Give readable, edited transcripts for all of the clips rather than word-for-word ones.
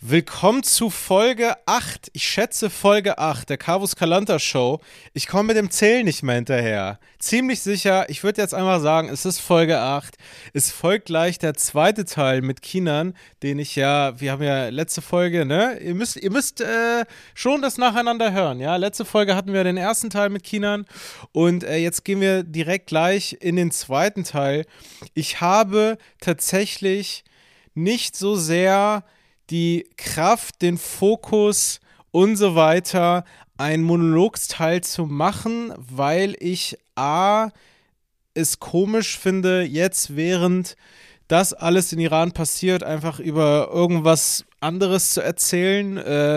Willkommen zu Folge 8. Ich schätze Folge 8 der Kavus Kalanta Show. Ich komme mit dem Zählen nicht mehr hinterher. Ziemlich sicher, ich würde jetzt einfach sagen, es ist Folge 8. Es folgt gleich der zweite Teil mit Kinan, den wir haben ja letzte Folge, ne? Ihr müsst schon das nacheinander hören, ja? Letzte Folge hatten wir den ersten Teil mit Kinan und jetzt gehen wir direkt gleich in den zweiten Teil. Ich habe tatsächlich nicht so sehr die Kraft, den Fokus und so weiter, einen Monologsteil zu machen, weil ich es komisch finde, jetzt während das alles in Iran passiert, einfach über irgendwas anderes zu erzählen.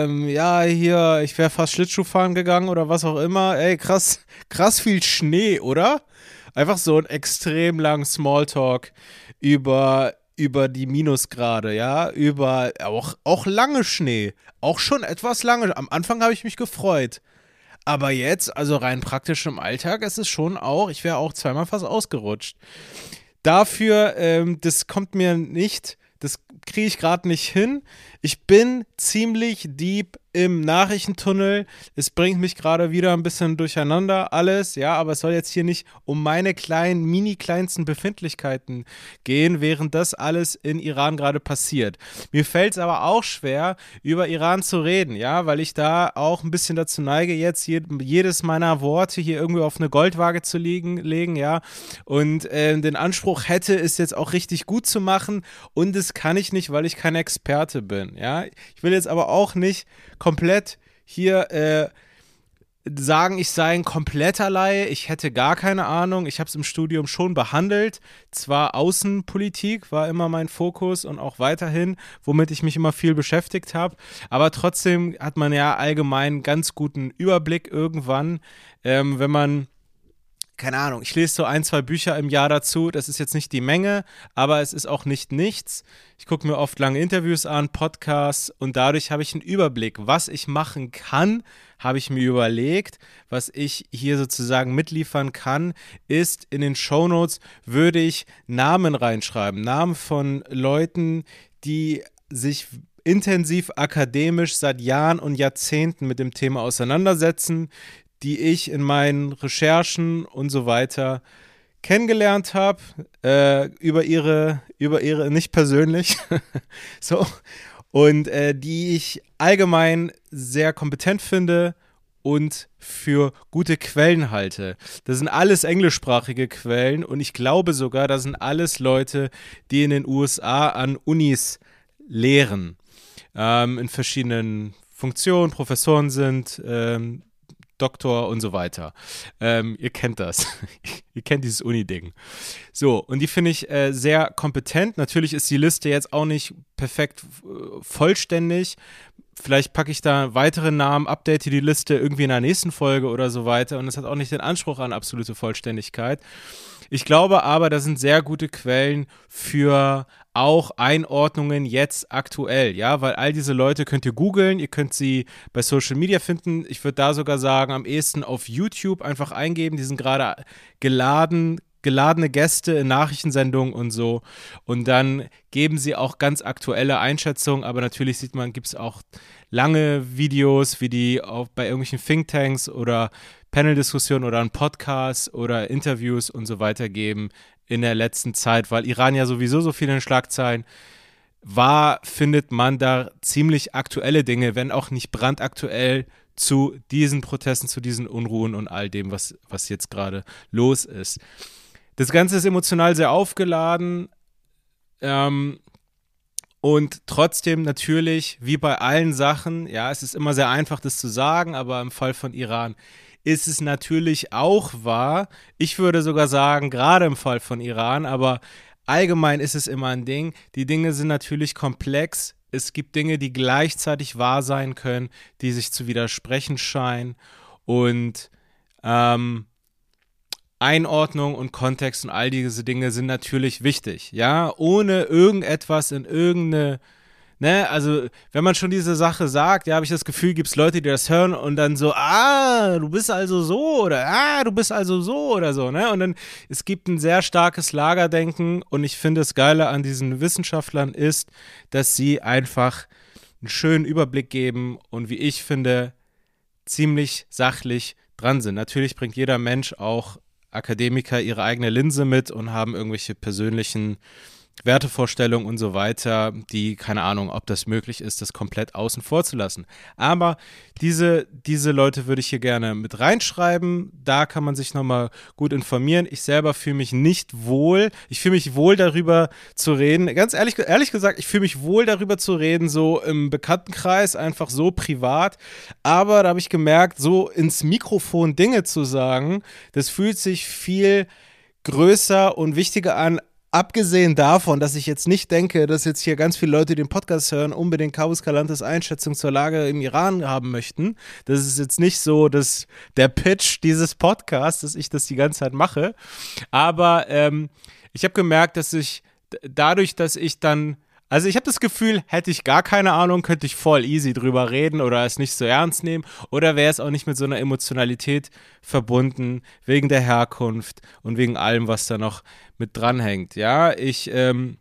Ich wäre fast Schlittschuhfahren gegangen oder was auch immer. Ey, krass viel Schnee, oder? Einfach so ein extrem langen Smalltalk über die Minusgrade, ja, über auch lange Schnee, auch schon etwas lange. Am Anfang habe ich mich gefreut, aber jetzt, also rein praktisch im Alltag, ist es schon auch, ich wäre auch zweimal fast ausgerutscht. Dafür, das kommt mir nicht, das kriege ich gerade nicht hin. Ich bin ziemlich deep im Nachrichtentunnel. Es bringt mich gerade wieder ein bisschen durcheinander alles, ja, aber es soll jetzt hier nicht um meine kleinen, mini-kleinsten Befindlichkeiten gehen, während das alles in Iran gerade passiert. Mir fällt es aber auch schwer, über Iran zu reden, ja, weil ich da auch ein bisschen dazu neige, jetzt jedes meiner Worte hier irgendwie auf eine Goldwaage zu legen, ja, und den Anspruch hätte, es jetzt auch richtig gut zu machen, und das kann ich nicht, weil ich kein Experte bin, ja. Ich will jetzt aber auch nicht komplett hier sagen, ich sei ein kompletter Laie. Ich hätte gar keine Ahnung. Ich habe es im Studium schon behandelt. Zwar Außenpolitik war immer mein Fokus und auch weiterhin, womit ich mich immer viel beschäftigt habe. Aber trotzdem hat man ja allgemein einen ganz guten Überblick irgendwann, wenn man, keine Ahnung, ich lese so 1, 2 Bücher im Jahr dazu. Das ist jetzt nicht die Menge, aber es ist auch nicht nichts. Ich gucke mir oft lange Interviews an, Podcasts, und dadurch habe ich einen Überblick. Was ich machen kann, habe ich mir überlegt. Was ich hier sozusagen mitliefern kann, ist, in den Shownotes würde ich Namen reinschreiben. Namen von Leuten, die sich intensiv akademisch seit Jahren und Jahrzehnten mit dem Thema auseinandersetzen, die ich in meinen Recherchen und so weiter kennengelernt habe, über ihre, nicht persönlich, so, und die ich allgemein sehr kompetent finde und für gute Quellen halte. Das sind alles englischsprachige Quellen, und ich glaube sogar, das sind alles Leute, die in den USA an Unis lehren, in verschiedenen Funktionen, Professoren sind, Doktor und so weiter. Ihr kennt das. Ihr kennt dieses Uni-Ding. So, und die finde ich sehr kompetent. Natürlich ist die Liste jetzt auch nicht perfekt vollständig. Vielleicht packe ich da weitere Namen, update die Liste irgendwie in der nächsten Folge oder so weiter. Und es hat auch nicht den Anspruch an absolute Vollständigkeit. Ich glaube aber, da sind sehr gute Quellen für auch Einordnungen jetzt aktuell, ja, weil all diese Leute könnt ihr googeln, ihr könnt sie bei Social Media finden. Ich würde da sogar sagen, am ehesten auf YouTube einfach eingeben, die sind gerade geladene Gäste in Nachrichtensendungen und so, und dann geben sie auch ganz aktuelle Einschätzungen, aber natürlich gibt es auch lange Videos, wie die auch bei irgendwelchen Thinktanks oder Panel-Diskussionen oder einen Podcast oder Interviews und so weiter geben in der letzten Zeit, weil Iran ja sowieso so viele Schlagzeilen war, findet man da ziemlich aktuelle Dinge, wenn auch nicht brandaktuell, zu diesen Protesten, zu diesen Unruhen und all dem, was jetzt gerade los ist. Das Ganze ist emotional sehr aufgeladen, und trotzdem natürlich, wie bei allen Sachen, ja, es ist immer sehr einfach, das zu sagen, aber im Fall von Iran ist es natürlich auch wahr. Ich würde sogar sagen, gerade im Fall von Iran, aber allgemein ist es immer ein Ding. Die Dinge sind natürlich komplex. Es gibt Dinge, die gleichzeitig wahr sein können, die sich zu widersprechen scheinen, und Einordnung und Kontext und all diese Dinge sind natürlich wichtig, ja, ohne irgendetwas in irgendeine, ne, also wenn man schon diese Sache sagt, ja, habe ich das Gefühl, gibt es Leute, die das hören und dann so, du bist also so, oder du bist also so oder so, ne, und dann, es gibt ein sehr starkes Lagerdenken, und ich finde, das Geile an diesen Wissenschaftlern ist, dass sie einfach einen schönen Überblick geben und wie ich finde, ziemlich sachlich dran sind. Natürlich bringt jeder Mensch, auch Akademiker, ihre eigene Linse mit und haben irgendwelche persönlichen Wertevorstellungen und so weiter, die, keine Ahnung, ob das möglich ist, das komplett außen vor zu lassen. Aber diese Leute würde ich hier gerne mit reinschreiben. Da kann man sich nochmal gut informieren. Ich selber fühle mich nicht wohl. Ich fühle mich wohl darüber zu reden. Ganz ehrlich gesagt, ich fühle mich wohl darüber zu reden, so im Bekanntenkreis, einfach so privat. Aber da habe ich gemerkt, so ins Mikrofon Dinge zu sagen, das fühlt sich viel größer und wichtiger an. Abgesehen davon, dass ich jetzt nicht denke, dass jetzt hier ganz viele Leute, die den Podcast hören, unbedingt Kavus Kalantes Einschätzung zur Lage im Iran haben möchten. Das ist jetzt nicht so, dass der Pitch dieses Podcasts, dass ich das die ganze Zeit mache. Aber ich habe gemerkt, dass ich dadurch, dass ich dann, also ich habe das Gefühl, hätte ich gar keine Ahnung, könnte ich voll easy drüber reden oder es nicht so ernst nehmen oder wäre es auch nicht mit so einer Emotionalität verbunden, wegen der Herkunft und wegen allem, was da noch mit dranhängt. Ja, ich würde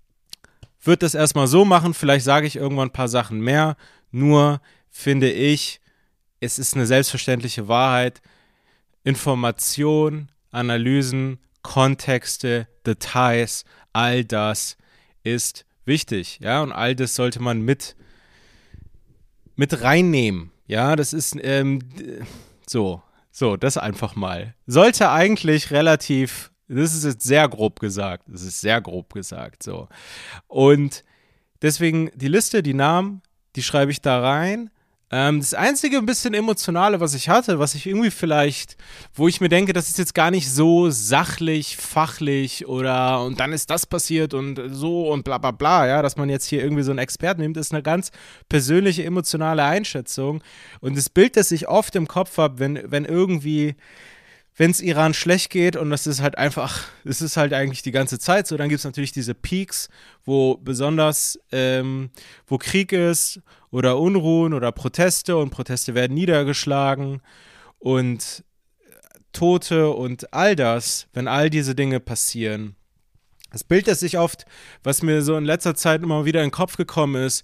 das erstmal so machen, vielleicht sage ich irgendwann ein paar Sachen mehr, nur finde ich, es ist eine selbstverständliche Wahrheit, Information, Analysen, Kontexte, Details, all das ist wichtig, ja, und all das sollte man mit reinnehmen, ja, das ist so, das einfach mal. Sollte eigentlich relativ, das ist jetzt sehr grob gesagt, so. Und deswegen die Liste, die Namen, die schreibe ich da rein. Das einzige ein bisschen Emotionale, was ich hatte, was ich irgendwie vielleicht, wo ich mir denke, das ist jetzt gar nicht so sachlich, fachlich oder und dann ist das passiert und so und bla bla bla, ja, dass man jetzt hier irgendwie so einen Experten nimmt, ist eine ganz persönliche, emotionale Einschätzung. Und das Bild, das ich oft im Kopf habe, wenn irgendwie, wenn es Iran schlecht geht und das ist halt einfach, es ist halt eigentlich die ganze Zeit so, dann gibt es natürlich diese Peaks, wo besonders, wo Krieg ist oder Unruhen oder Proteste und Proteste werden niedergeschlagen und Tote und all das, wenn all diese Dinge passieren. Das Bild, das ich oft, was mir so in letzter Zeit immer wieder in den Kopf gekommen ist,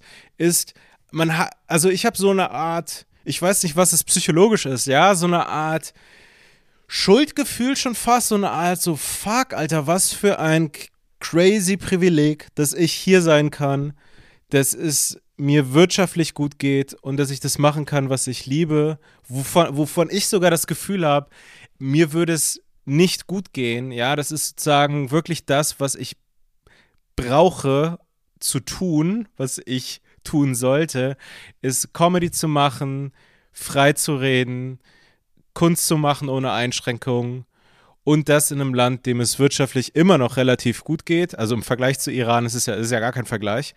also ich habe so eine Art, ich weiß nicht, was es psychologisch ist, ja, so eine Art Schuldgefühl schon fast, so eine Art so, fuck, Alter, was für ein crazy Privileg, dass ich hier sein kann, dass es mir wirtschaftlich gut geht und dass ich das machen kann, was ich liebe, wovon ich sogar das Gefühl habe, mir würde es nicht gut gehen, ja, das ist sozusagen wirklich das, was ich brauche zu tun, was ich tun sollte, ist Comedy zu machen, frei zu reden, Kunst zu machen ohne Einschränkungen und das in einem Land, dem es wirtschaftlich immer noch relativ gut geht. Also im Vergleich zu Iran ist ja gar kein Vergleich.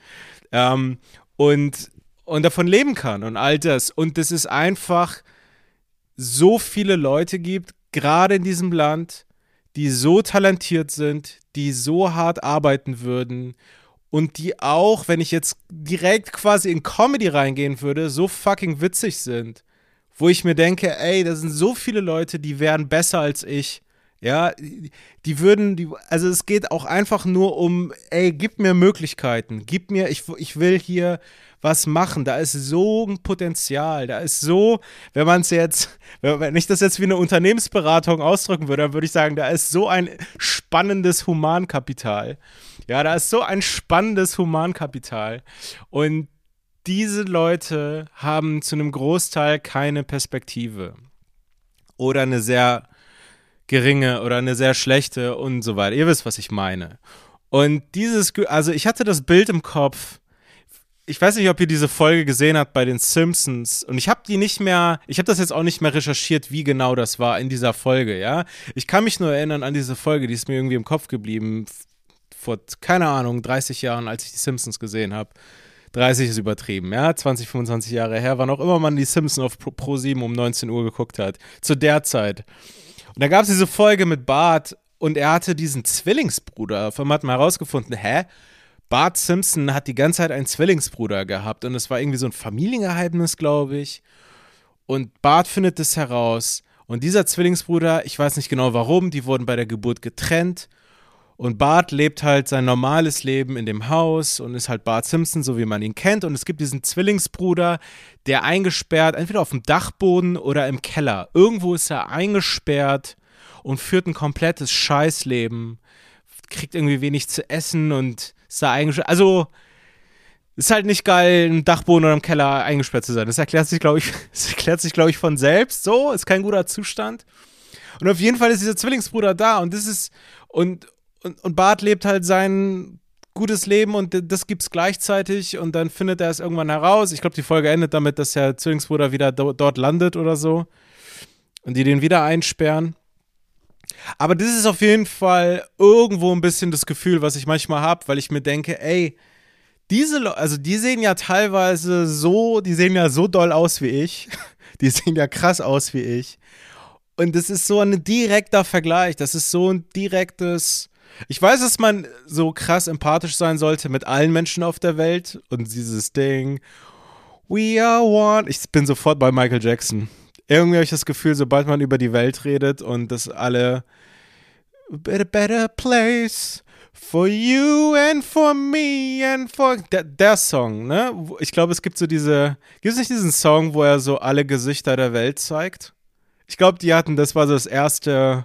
Und davon leben kann und all das. Und dass es einfach so viele Leute gibt, gerade in diesem Land, die so talentiert sind, die so hart arbeiten würden und die auch, wenn ich jetzt direkt quasi in Comedy reingehen würde, so fucking witzig sind. Wo ich mir denke, ey, da sind so viele Leute, die wären besser als ich. Ja, also es geht auch einfach nur um, ey, gib mir Möglichkeiten, ich will hier was machen, da ist so ein Potenzial, da ist so, wenn ich das jetzt wie eine Unternehmensberatung ausdrücken würde, dann würde ich sagen, da ist so ein spannendes Humankapital. Ja, da ist so ein spannendes Humankapital und diese Leute haben zu einem Großteil keine Perspektive oder eine sehr geringe oder eine sehr schlechte und so weiter. Ihr wisst, was ich meine. Und also ich hatte das Bild im Kopf, ich weiß nicht, ob ihr diese Folge gesehen habt bei den Simpsons und ich habe das jetzt auch nicht mehr recherchiert, wie genau das war in dieser Folge, ja. Ich kann mich nur erinnern an diese Folge, die ist mir irgendwie im Kopf geblieben, vor, keine Ahnung, 30 Jahren, als ich die Simpsons gesehen habe. 30 ist übertrieben, ja, 20, 25 Jahre her, wann auch immer man die Simpsons auf Pro7 um 19 Uhr geguckt hat, zu der Zeit. Und da gab es diese Folge mit Bart und er hatte diesen Zwillingsbruder. Auf einmal hat man herausgefunden, Bart Simpson hat die ganze Zeit einen Zwillingsbruder gehabt und es war irgendwie so ein Familiengeheimnis, glaube ich. Und Bart findet es heraus und dieser Zwillingsbruder, ich weiß nicht genau warum, die wurden bei der Geburt getrennt Und Bart lebt halt sein normales Leben in dem Haus und ist halt Bart Simpson, so wie man ihn kennt. Und es gibt diesen Zwillingsbruder, der eingesperrt, entweder auf dem Dachboden oder im Keller. Irgendwo ist er eingesperrt und führt ein komplettes Scheißleben. Kriegt irgendwie wenig zu essen und ist da eingesperrt. Also, ist halt nicht geil, im Dachboden oder im Keller eingesperrt zu sein. Das erklärt sich, glaube ich, von selbst. So, ist kein guter Zustand. Und auf jeden Fall ist dieser Zwillingsbruder da und das ist. Und Bart lebt halt sein gutes Leben und das gibt's gleichzeitig und dann findet er es irgendwann heraus. Ich glaube, die Folge endet damit, dass der Zwillingsbruder wieder dort landet oder so und die den wieder einsperren. Aber das ist auf jeden Fall irgendwo ein bisschen das Gefühl, was ich manchmal habe, weil ich mir denke, ey, diese Leute, also die sehen ja teilweise so, die sehen ja so doll aus wie ich. Die sehen ja krass aus wie ich. Und das ist so ein direkter Vergleich. Das ist so ein direktes. Ich weiß, dass man so krass empathisch sein sollte mit allen Menschen auf der Welt. Und dieses Ding, we are one. Ich bin sofort bei Michael Jackson. Irgendwie habe ich das Gefühl, sobald man über die Welt redet und dass alle a better place for you and for me and for der Song, ne? Ich glaube, es gibt so gibt es nicht diesen Song, wo er so alle Gesichter der Welt zeigt? Ich glaube, das war so das erste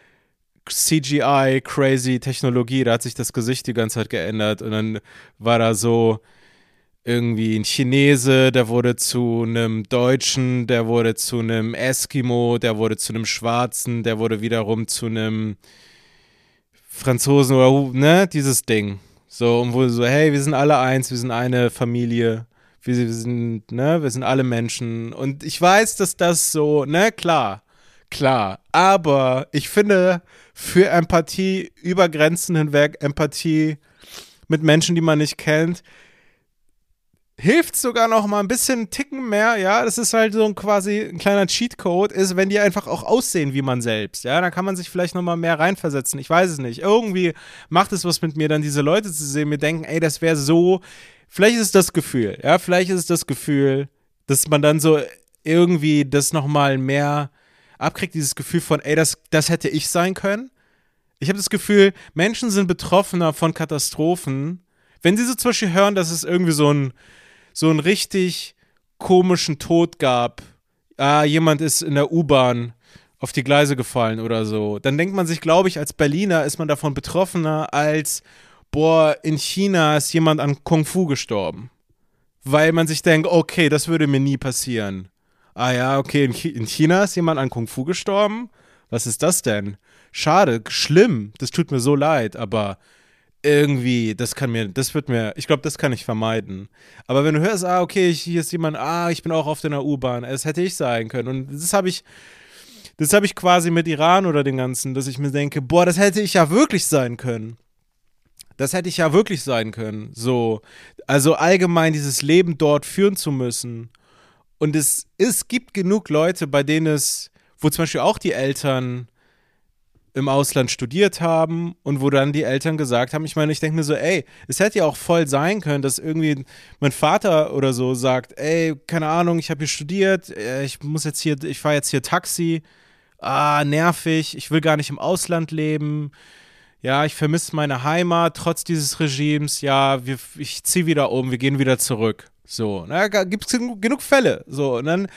CGI-crazy-Technologie, da hat sich das Gesicht die ganze Zeit geändert und dann war da so irgendwie ein Chinese, der wurde zu einem Deutschen, der wurde zu einem Eskimo, der wurde zu einem Schwarzen, der wurde wiederum zu einem Franzosen oder, ne, dieses Ding. So, und wo so, hey, wir sind alle eins, wir sind eine Familie. Wir sind alle Menschen. Und ich weiß, dass das so, ne, klar. Aber ich finde, für Empathie über Grenzen hinweg, Empathie mit Menschen, die man nicht kennt, hilft sogar noch mal ein bisschen einen Ticken mehr, ja, das ist halt so quasi ein kleiner Cheatcode, ist, wenn die einfach auch aussehen wie man selbst, ja, dann kann man sich vielleicht noch mal mehr reinversetzen, ich weiß es nicht, irgendwie macht es was mit mir, dann diese Leute zu sehen, mir denken, ey, das wäre so, vielleicht ist es das Gefühl, dass man dann so irgendwie das noch mal mehr abkriegt, dieses Gefühl von, ey, das hätte ich sein können. Ich habe das Gefühl, Menschen sind betroffener von Katastrophen, wenn sie so zum Beispiel hören, dass es irgendwie so einen richtig komischen Tod gab. Jemand ist in der U-Bahn auf die Gleise gefallen oder so. Dann denkt man sich, glaube ich, als Berliner ist man davon betroffener als, boah, in China ist jemand an Kung Fu gestorben. Weil man sich denkt, okay, das würde mir nie passieren. Ja, okay, in China ist jemand an Kung Fu gestorben? Was ist das denn? Schade, schlimm, das tut mir so leid, aber irgendwie, ich glaube, das kann ich vermeiden. Aber wenn du hörst, okay, hier ist jemand, ich bin auch oft in der U-Bahn, das hätte ich sein können. Und das habe ich quasi mit Iran oder dem Ganzen, dass ich mir denke, boah, das hätte ich ja wirklich sein können. So, also allgemein dieses Leben dort führen zu müssen. Und es gibt genug Leute, wo zum Beispiel auch die Eltern im Ausland studiert haben und wo dann die Eltern gesagt haben, ich meine, ich denke mir so, ey, es hätte ja auch voll sein können, dass irgendwie mein Vater oder so sagt, ey, keine Ahnung, ich habe hier studiert, ich fahre jetzt hier Taxi, nervig, ich will gar nicht im Ausland leben, ja, ich vermisse meine Heimat trotz dieses Regimes, ja, ich ziehe wieder um, wir gehen wieder zurück. So, gibt es genug Fälle. So, und dann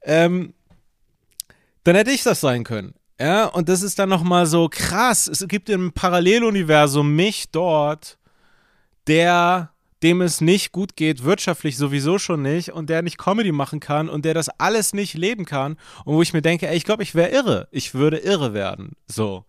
hätte ich das sein können. Ja, und das ist dann nochmal so krass. Es gibt im Paralleluniversum mich dort, dem es nicht gut geht, wirtschaftlich sowieso schon nicht, und der nicht Comedy machen kann und der das alles nicht leben kann. Und wo ich mir denke, ey, ich glaube, ich wäre irre. Ich würde irre werden. So.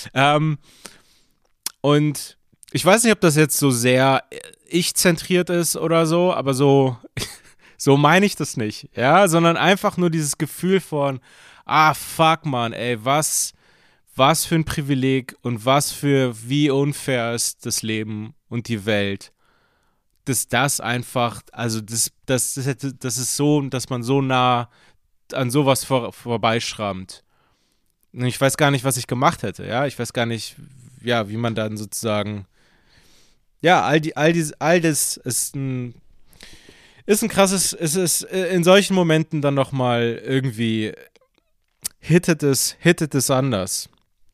Und ich weiß nicht, ob das jetzt so sehr ich-zentriert ist oder so, aber so meine ich das nicht, ja, sondern einfach nur dieses Gefühl von, fuck, man, ey, was für ein Privileg und wie unfair ist das Leben und die Welt, dass das einfach, also das ist so, dass man so nah an sowas vorbeischrammt. Und ich weiß gar nicht, was ich gemacht hätte, ja, ich weiß gar nicht, ja, wie man dann sozusagen, ja, all das ist ein krasses, es ist in solchen Momenten dann nochmal irgendwie hittet es anders.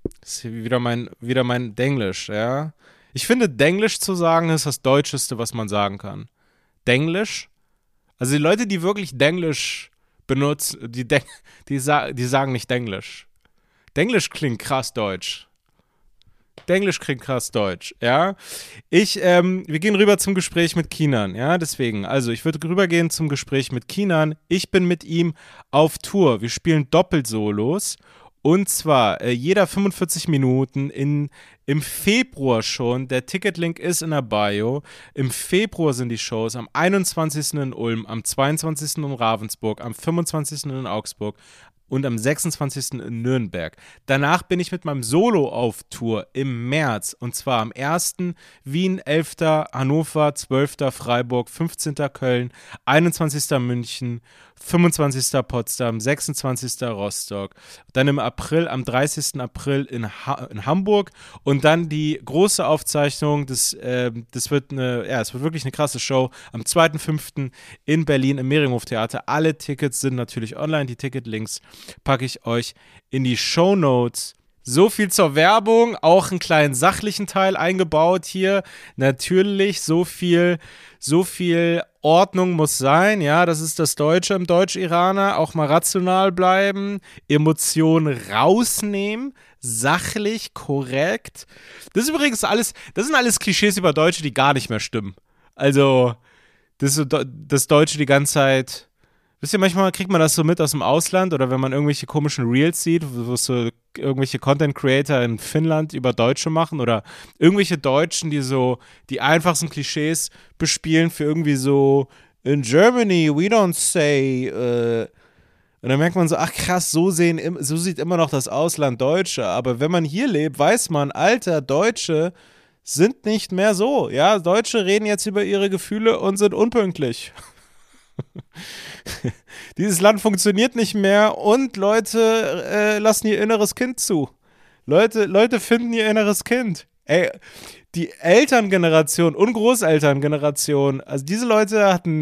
Das ist hier wieder mein Denglisch, ja. Ich finde, Denglisch zu sagen ist das Deutscheste, was man sagen kann. Denglisch? Also die Leute, die wirklich Denglisch benutzen, die sagen nicht Denglisch. Denglisch klingt krass deutsch. Denglisch klingt krass deutsch, ja. Wir gehen rüber zum Gespräch mit Kinan, ja, deswegen. Also, ich würde rübergehen zum Gespräch mit Kinan. Ich bin mit ihm auf Tour. Wir spielen Doppelsolos. Und zwar jeder 45 Minuten im Februar schon. Der Ticketlink ist in der Bio. Im Februar sind die Shows. Am 21. in Ulm, am 22. in Ravensburg, am 25. in Augsburg und am 26. in Nürnberg. Danach bin ich mit meinem Solo auf Tour im März. Und zwar am 1. Wien, 11. Hannover, 12. Freiburg, 15. Köln, 21. München, 25. Potsdam, 26. Rostock. Dann im April, am 30. April in Hamburg. Und dann die große Aufzeichnung, das wird es wird wirklich eine krasse Show, am 2.5. in Berlin im Mehringhof-Theater. Alle Tickets sind natürlich online, die Ticketlinks packe ich euch in die Shownotes. So viel zur Werbung, auch einen kleinen sachlichen Teil eingebaut hier. Natürlich, so viel Ordnung muss sein, ja, das ist das Deutsche im Deutsch-Iraner, auch mal rational bleiben, Emotionen rausnehmen, sachlich, korrekt. Das sind alles Klischees über Deutsche, die gar nicht mehr stimmen. Also, das Deutsche die ganze Zeit. Wisst ihr, manchmal kriegt man das so mit aus dem Ausland oder wenn man irgendwelche komischen Reels sieht, wo so irgendwelche Content-Creator in Finnland über Deutsche machen oder irgendwelche Deutschen, die so die einfachsten Klischees bespielen für irgendwie so in Germany we don't say und dann merkt man so, ach krass, so sieht immer noch das Ausland Deutsche, aber wenn man hier lebt, weiß man, Alter, Deutsche sind nicht mehr so, ja, Deutsche reden jetzt über ihre Gefühle und sind unpünktlich. Dieses Land funktioniert nicht mehr und Leute lassen ihr inneres Kind zu. Leute finden ihr inneres Kind. Ey, die Elterngeneration und Großelterngeneration, also diese Leute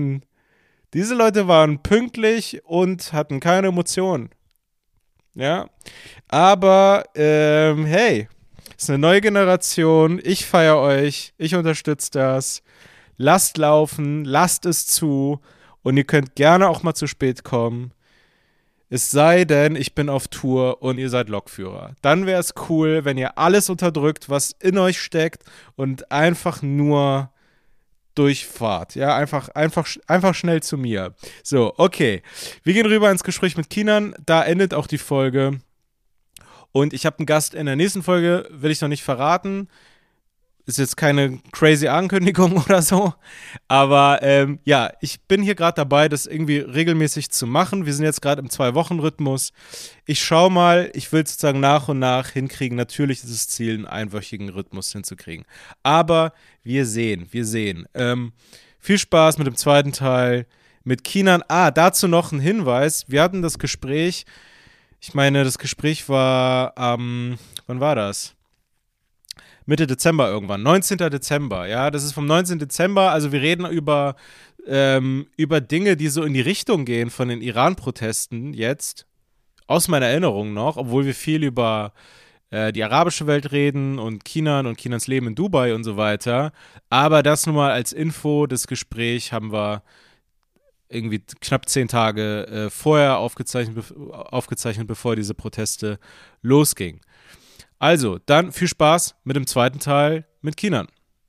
waren pünktlich und hatten keine Emotionen. Ja, aber hey, ist eine neue Generation. Ich feiere euch, ich unterstütze das. Lasst laufen, lasst es zu. Und ihr könnt gerne auch mal zu spät kommen. Es sei denn, ich bin auf Tour und ihr seid Lokführer. Dann wäre es cool, wenn ihr alles unterdrückt, was in euch steckt und einfach nur durchfahrt. Ja, einfach schnell zu mir. So, okay. Wir gehen rüber ins Gespräch mit Kinan. Da endet auch die Folge. Und ich habe einen Gast in der nächsten Folge, will ich noch nicht verraten. Ist jetzt keine crazy Ankündigung oder so, aber ja, ich bin hier gerade dabei, das irgendwie regelmäßig zu machen. Wir sind jetzt gerade im 2-Wochen-Rhythmus. Ich schaue mal, ich will sozusagen nach und nach hinkriegen. Natürlich ist das Ziel, einen einwöchigen Rhythmus hinzukriegen. Aber wir sehen. Viel Spaß mit dem zweiten Teil, mit Kinan. Dazu noch ein Hinweis. Wir hatten das Gespräch, das Gespräch war wann war das? Mitte Dezember irgendwann, 19. Dezember, ja, das ist vom 19. Dezember, also wir reden über Dinge, die so in die Richtung gehen von den Iran-Protesten jetzt, aus meiner Erinnerung noch, obwohl wir viel über die arabische Welt reden und Kinan und Kinans Leben in Dubai und so weiter, aber das nur mal als Info, das Gespräch haben wir irgendwie knapp 10 Tage vorher aufgezeichnet, bevor diese Proteste losgingen. Also, dann viel Spaß mit dem zweiten Teil mit Kinan.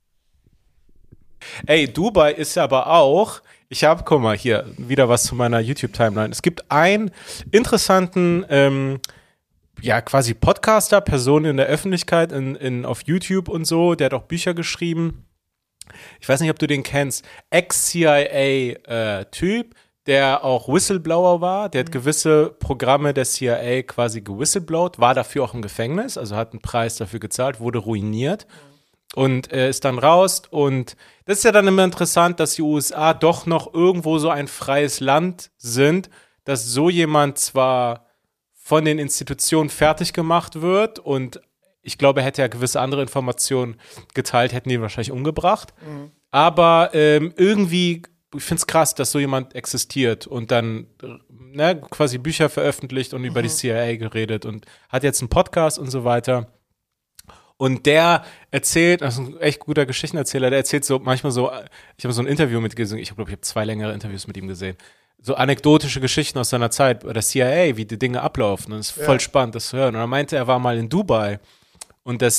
Ey, Dubai ist ja aber auch, guck mal, hier, wieder was zu meiner YouTube-Timeline. Es gibt einen interessanten, quasi Podcaster, Person in der Öffentlichkeit auf YouTube und so, der hat auch Bücher geschrieben. Ich weiß nicht, ob du den kennst. Ex-CIA-Typ, der auch Whistleblower war, der hat gewisse Programme der CIA quasi gewhistleblowt, war dafür auch im Gefängnis, also hat einen Preis dafür gezahlt, wurde ruiniert und ist dann raus. Und das ist ja dann immer interessant, dass die USA doch noch irgendwo so ein freies Land sind, dass so jemand zwar von den Institutionen fertig gemacht wird und ich glaube, hätte er gewisse andere Informationen geteilt, hätten die ihn wahrscheinlich umgebracht. Aber irgendwie, ich finde es krass, dass so jemand existiert und dann quasi Bücher veröffentlicht und über die CIA geredet und hat jetzt einen Podcast und so weiter. Und der erzählt, das ist ein echt guter Geschichtenerzähler, der erzählt so manchmal so, ich habe so ein Interview mit gesehen, ich glaube, ich habe 2 längere Interviews mit ihm gesehen, so anekdotische Geschichten aus seiner Zeit bei der CIA, wie die Dinge ablaufen. Und es ist voll spannend, das zu hören. Und er meinte, er war mal in Dubai und dass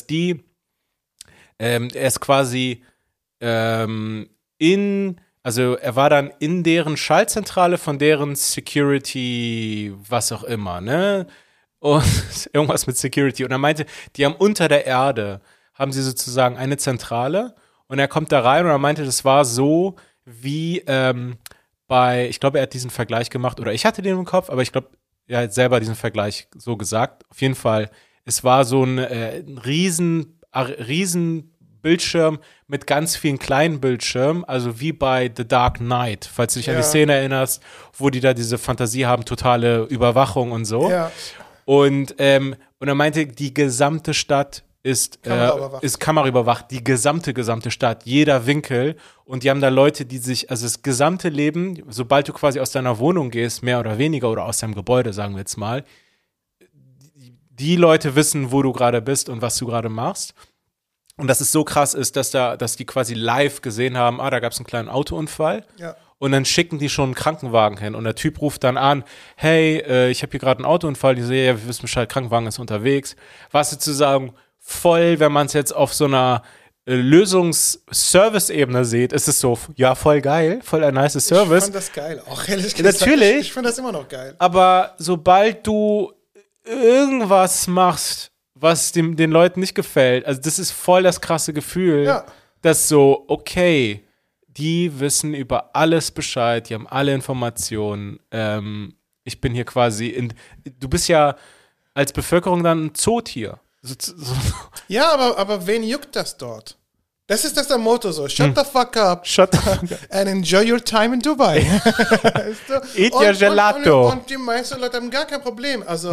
er ist quasi also er war dann in deren Schaltzentrale von deren Security, was auch immer, ne? Und irgendwas mit Security. Und er meinte, die haben unter der Erde, haben sie sozusagen eine Zentrale und er kommt da rein und er meinte, das war so wie ich glaube, er hat diesen Vergleich gemacht oder ich hatte den im Kopf, aber ich glaube, er hat selber diesen Vergleich so gesagt. Auf jeden Fall, es war so ein riesen Bildschirm mit ganz vielen kleinen Bildschirmen, also wie bei The Dark Knight, falls du dich an die Szene erinnerst, wo die da diese Fantasie haben, totale Überwachung und so. Ja. Und er meinte, die gesamte Stadt ist kameraüberwacht, die gesamte Stadt, jeder Winkel. Und die haben da Leute, die sich, also das gesamte Leben, sobald du quasi aus deiner Wohnung gehst, mehr oder weniger, oder aus deinem Gebäude, sagen wir jetzt mal, die Leute wissen, wo du gerade bist und was du gerade machst. Und dass es so krass ist, dass die quasi live gesehen haben, da gab es einen kleinen Autounfall. Ja. Und dann schicken die schon einen Krankenwagen hin. Und der Typ ruft dann an, hey, ich habe hier gerade einen Autounfall. Die so, ja, wir wissen Bescheid, Krankenwagen ist unterwegs. Was sozusagen voll, wenn man es jetzt auf so einer Lösungs-Service-Ebene sieht, ist es so, ja, voll geil, voll ein nice Service. Ich fand das geil, auch ehrlich gesagt. Natürlich. Ich finde das immer noch geil. Aber sobald du irgendwas machst, was den Leuten nicht gefällt, also das ist voll das krasse Gefühl, dass so, okay, die wissen über alles Bescheid, die haben alle Informationen. Ich bin hier quasi du bist ja als Bevölkerung dann ein Zootier. Ja, aber wen juckt das dort? Das ist das Motto so. Shut the fuck up. And enjoy your time in Dubai. Eat your gelato. Und die meisten Leute haben gar kein Problem. Also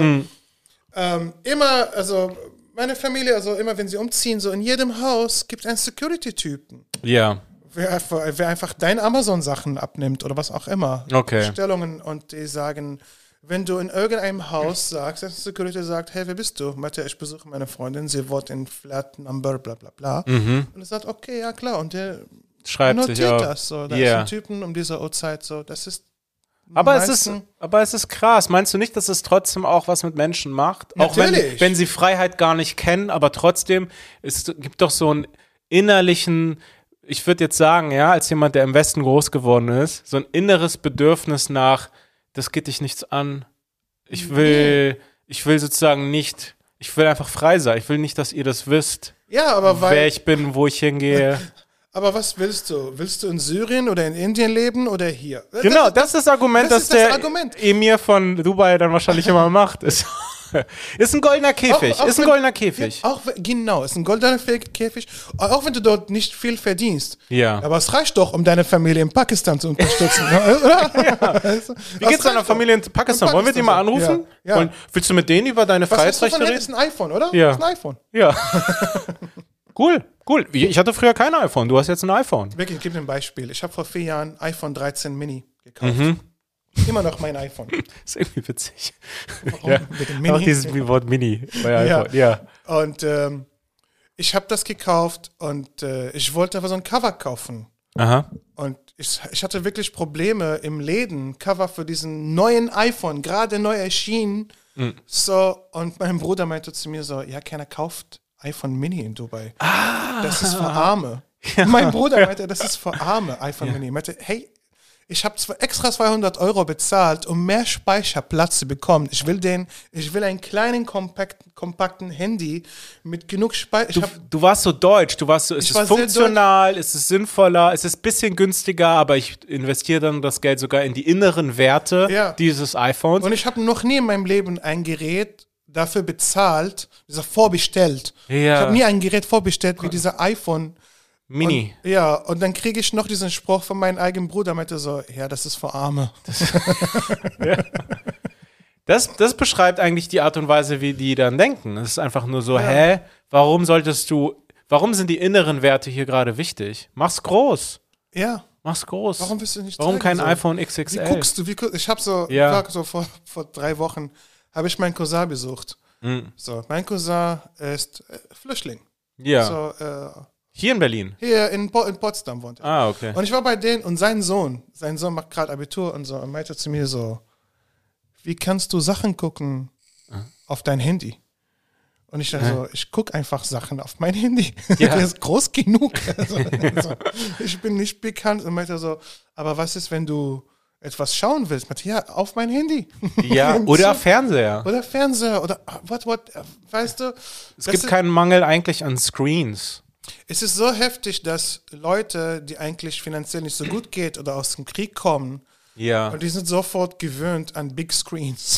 meine Familie, also immer wenn sie umziehen, so in jedem Haus gibt es einen Security-Typen. Ja. Wer einfach deine Amazon-Sachen abnimmt oder was auch immer. Okay. Bestellungen und die sagen, wenn du in irgendeinem Haus sagst, dass der Security sagt, hey, wer bist du? Meinte, ich besuche meine Freundin, sie wohnt in Flat Number, bla bla bla. Und er sagt, okay, ja klar. Und der notiert das so. Da ist ein Typen um diese Uhrzeit so. Das ist aber es ist krass. Meinst du nicht, dass es trotzdem auch was mit Menschen macht? Natürlich. Auch wenn sie Freiheit gar nicht kennen, aber trotzdem, es gibt doch so einen innerlichen, ich würde jetzt sagen, ja, als jemand, der im Westen groß geworden ist, so ein inneres Bedürfnis nach, das geht dich nichts an. Ich will sozusagen nicht, ich will einfach frei sein. Ich will nicht, dass ihr das wisst, wer ich bin, wo ich hingehe. Aber was willst du? Willst du in Syrien oder in Indien leben oder hier? Genau, das ist das Argument, das der Emir von Dubai dann wahrscheinlich immer macht. Ist ein goldener Käfig. Ist ein goldener Käfig. Genau, ist ein goldener Käfig. Auch wenn du dort nicht viel verdienst. Ja. Aber es reicht doch, um deine Familie in Pakistan zu unterstützen. Oder? Ja. Wie geht's deiner Familie in Pakistan? Wollen wir die mal anrufen? Ja. Willst du mit denen über deine Freiheitsrechte reden? Das ist ein iPhone, oder? Ja. Das ist ein iPhone. Ja. Cool. Ich hatte früher kein iPhone. Du hast jetzt ein iPhone. Wirklich, ich gebe dir ein Beispiel. Ich habe vor 4 Jahren iPhone 13 Mini gekauft. Immer noch mein iPhone. Das ist irgendwie witzig. Warum? Ja. Mit dem Mini. Auch dieses Wort Mini bei iPhone. Ja. Und ich habe das gekauft und ich wollte aber so ein Cover kaufen. Aha. Und ich hatte wirklich Probleme im Läden, Cover für diesen neuen iPhone, gerade neu erschienen. So, und mein Bruder meinte zu mir so, ja, keiner kauft iPhone Mini in Dubai. Das ist für Arme. Ja. Mein Bruder meinte, das ist für Arme, iPhone Mini. Meinte, hey, ich habe extra 200 € bezahlt, um mehr Speicherplatz zu bekommen. Ich will einen kleinen, kompakten Handy mit genug Speicher. Du warst so deutsch, es ist funktional, es ist sinnvoller, es ist ein bisschen günstiger, aber ich investiere dann das Geld sogar in die inneren Werte dieses iPhones. Und ich habe noch nie in meinem Leben ein Gerät dafür bezahlt, vorbestellt. Ja. Ich habe nie ein Gerät vorbestellt wie dieser iPhone Mini. Und dann kriege ich noch diesen Spruch von meinem eigenen Bruder, meinte so, ja, das ist für Arme. Das beschreibt eigentlich die Art und Weise, wie die dann denken. Es ist einfach nur so, warum sind die inneren Werte hier gerade wichtig? Mach's groß. Ja. Mach's groß. Warum willst du nicht Warum zeigen, kein so? iPhone Wie XXL? guckst du? Ich habe so, Ja. war so vor 3 Wochen, habe ich meinen Cousin besucht. So, mein Cousin ist Flüchtling. Ja. So, Hier in Berlin. hier in Potsdam wohnt er. Ah, okay. Und ich war bei denen und sein Sohn macht gerade Abitur und so und meinte zu mir so, wie kannst du Sachen gucken auf dein Handy? Und ich dachte so, ich gucke einfach Sachen auf mein Handy. Ja. Der ist groß genug. Also, ich bin nicht bekannt. Und meinte so, aber was ist, wenn du etwas schauen willst? Meinte, ja, auf mein Handy. Ja, oder Fernseher. Oder Fernseher oder weißt du? Es gibt keinen Mangel eigentlich an Screens. Es ist so heftig, dass Leute, die eigentlich finanziell nicht so gut geht oder aus dem Krieg kommen, Ja. und die sind sofort gewöhnt an Big Screens.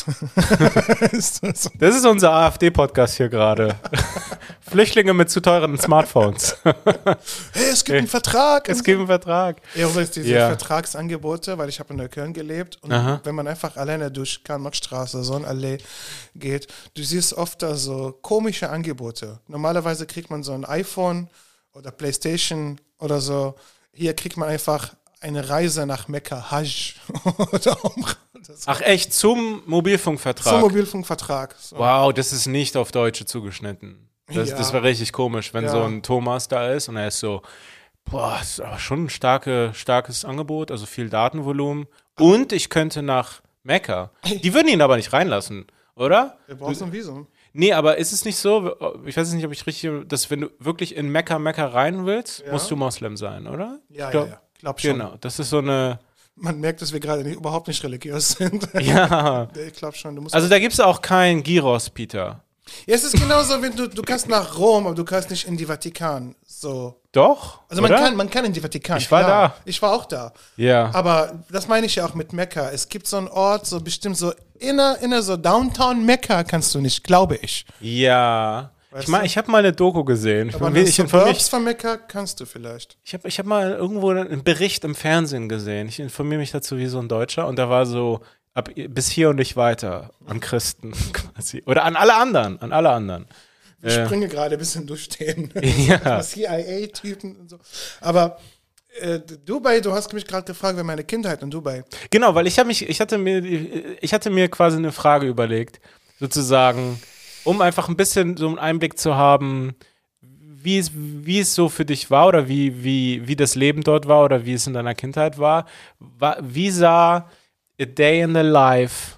Ist das so? Das ist unser AfD-Podcast hier gerade. Flüchtlinge mit zu teuren Smartphones. Hey, es gibt einen Vertrag. Es gibt einen Vertrag. Ja, übrigens diese Ja. Vertragsangebote, weil ich habe in Neukölln gelebt und wenn man einfach alleine durch Karl-Marx-Straße, Sonnenallee geht, du siehst oft da so komische Angebote. Normalerweise kriegt man so ein iPhone oder Playstation oder so. Hier kriegt man einfach eine Reise nach Mekka, Hajj oder Umrah. Ach echt, zum Mobilfunkvertrag? Zum Mobilfunkvertrag. So. Wow, das ist nicht auf Deutsche zugeschnitten. Das, Ja. das war richtig komisch, wenn Ja. so ein Thomas da ist und er ist so, boah, das ist aber schon ein starkes Angebot, also viel Datenvolumen. Und ich könnte nach Mekka. Die würden ihn aber nicht reinlassen, oder? Du brauchst ein Visum. Nee, aber ist es nicht so, ich weiß nicht, ob ich richtig, dass wenn du wirklich in Mekka rein willst, Ja. musst du Moslem sein, oder? Ja, Ich glaub- ja. Glaub schon. Genau, das ist so eine, Man merkt, dass wir gerade überhaupt nicht religiös sind. ja. Ich glaube schon. Du musst Also da gibt es auch kein Gyros, Peter. ja, es ist genauso, wenn du kannst nach Rom, aber du kannst nicht in die Vatikan. So. Doch? Also oder? man kann in die Vatikan. Ich war klar. da. Ich war auch da. Ja. Aber das meine ich ja auch mit Mekka. Es gibt so einen Ort, so bestimmt so inner so Downtown Mekka kannst du nicht, glaube ich. Ja. Weißt Ich habe mal eine Doku gesehen. Aber Ich, das informiere Suburbs von Mekka kannst du vielleicht. ich hab mal irgendwo einen Bericht im Fernsehen gesehen. Ich informiere mich dazu wie so ein Deutscher und da war so, bis hier und nicht weiter an Christen quasi. Oder an alle anderen. Ich springe gerade ein bisschen durch den Ja. CIA-Typen und so. Aber Dubai, du hast mich gerade gefragt, wer meine Kindheit in Dubai. Genau, weil ich hatte mir quasi eine Frage überlegt, sozusagen, um einfach ein bisschen so einen Einblick zu haben, wie es so für dich war oder wie das Leben dort war oder wie es in deiner Kindheit war. Wie sah a day in the life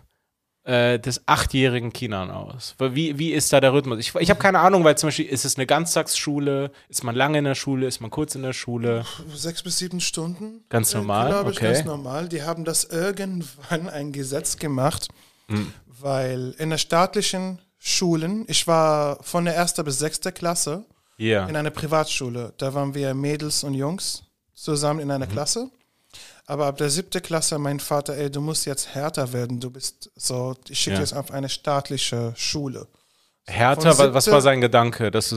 des 8-jährigen Kinan aus? Wie ist da der Rhythmus? Ich habe keine Ahnung, weil zum Beispiel ist es eine Ganztagsschule, ist man lange in der Schule, ist man kurz in der Schule? 6 bis 7 Stunden. Ganz normal, Glaube ich, okay. ganz normal. Die haben das irgendwann ein Gesetz gemacht, weil in der staatlichen Schulen, ich war von der 1. bis 6. Klasse Ja. in einer Privatschule. Da waren wir Mädels und Jungs zusammen in einer Klasse. Aber ab der 7. Klasse, mein Vater, ey, du musst jetzt härter werden. Du bist so, ich schicke Ja. jetzt auf eine staatliche Schule. Härter, Von was 7. war sein Gedanke, dass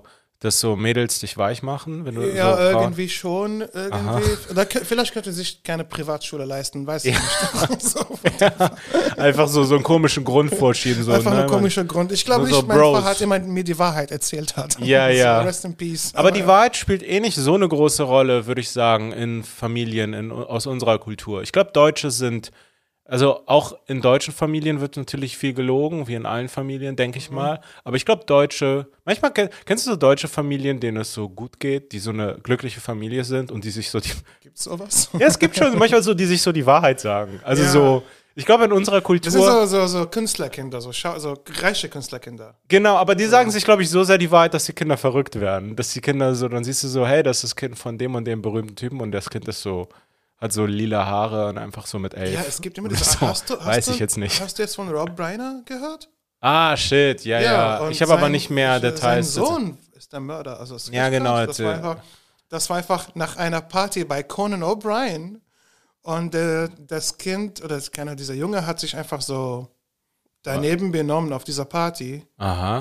so Mädels dich weich machen? Wenn du Ja, so Frauen- irgendwie schon. Irgendwie. Oder vielleicht könnte sich keine Privatschule leisten, weiß ich nicht. So, Einfach so einen komischen Grund vorschieben. So, einfach ne? ein komischer Grund. Ich glaube so nicht, mein Bros. Vater immer mir die Wahrheit erzählt hat. Ja, ja. So, rest in peace. Aber die Wahrheit spielt eh nicht so eine große Rolle, würde ich sagen, in Familien aus unserer Kultur. Ich glaube, Deutsche sind, also auch in deutschen Familien wird natürlich viel gelogen, wie in allen Familien, denke ich mal. Aber ich glaube, manchmal kennst du so deutsche Familien, denen es so gut geht, die so eine glückliche Familie sind und die sich so Gibt's sowas? Ja, es gibt schon manchmal so, die sich so die Wahrheit sagen. Also Ja. so, ich glaube in unserer Das sind Kultur, so Künstlerkinder, so reiche Künstlerkinder. genau, aber die sagen sich, glaube ich, so sehr die Wahrheit, dass die Kinder verrückt werden. Dass die Kinder so, dann siehst du so, hey, das ist das Kind von dem und dem berühmten Typen und das Kind ist so, hat so lila Haare und einfach so mit 11. Ja, es gibt immer So, diese. weiß ich jetzt nicht. Hast du jetzt von Rob Reiner gehört? Ah, shit, ja. und Ich habe aber sein- nicht mehr Details. Sein Sohn ist der Mörder. Also es Ja, genau, Das war einfach nach einer Party bei Conan O'Brien und das Kind oder dieser Junge hat sich einfach so daneben benommen auf dieser Party. Aha.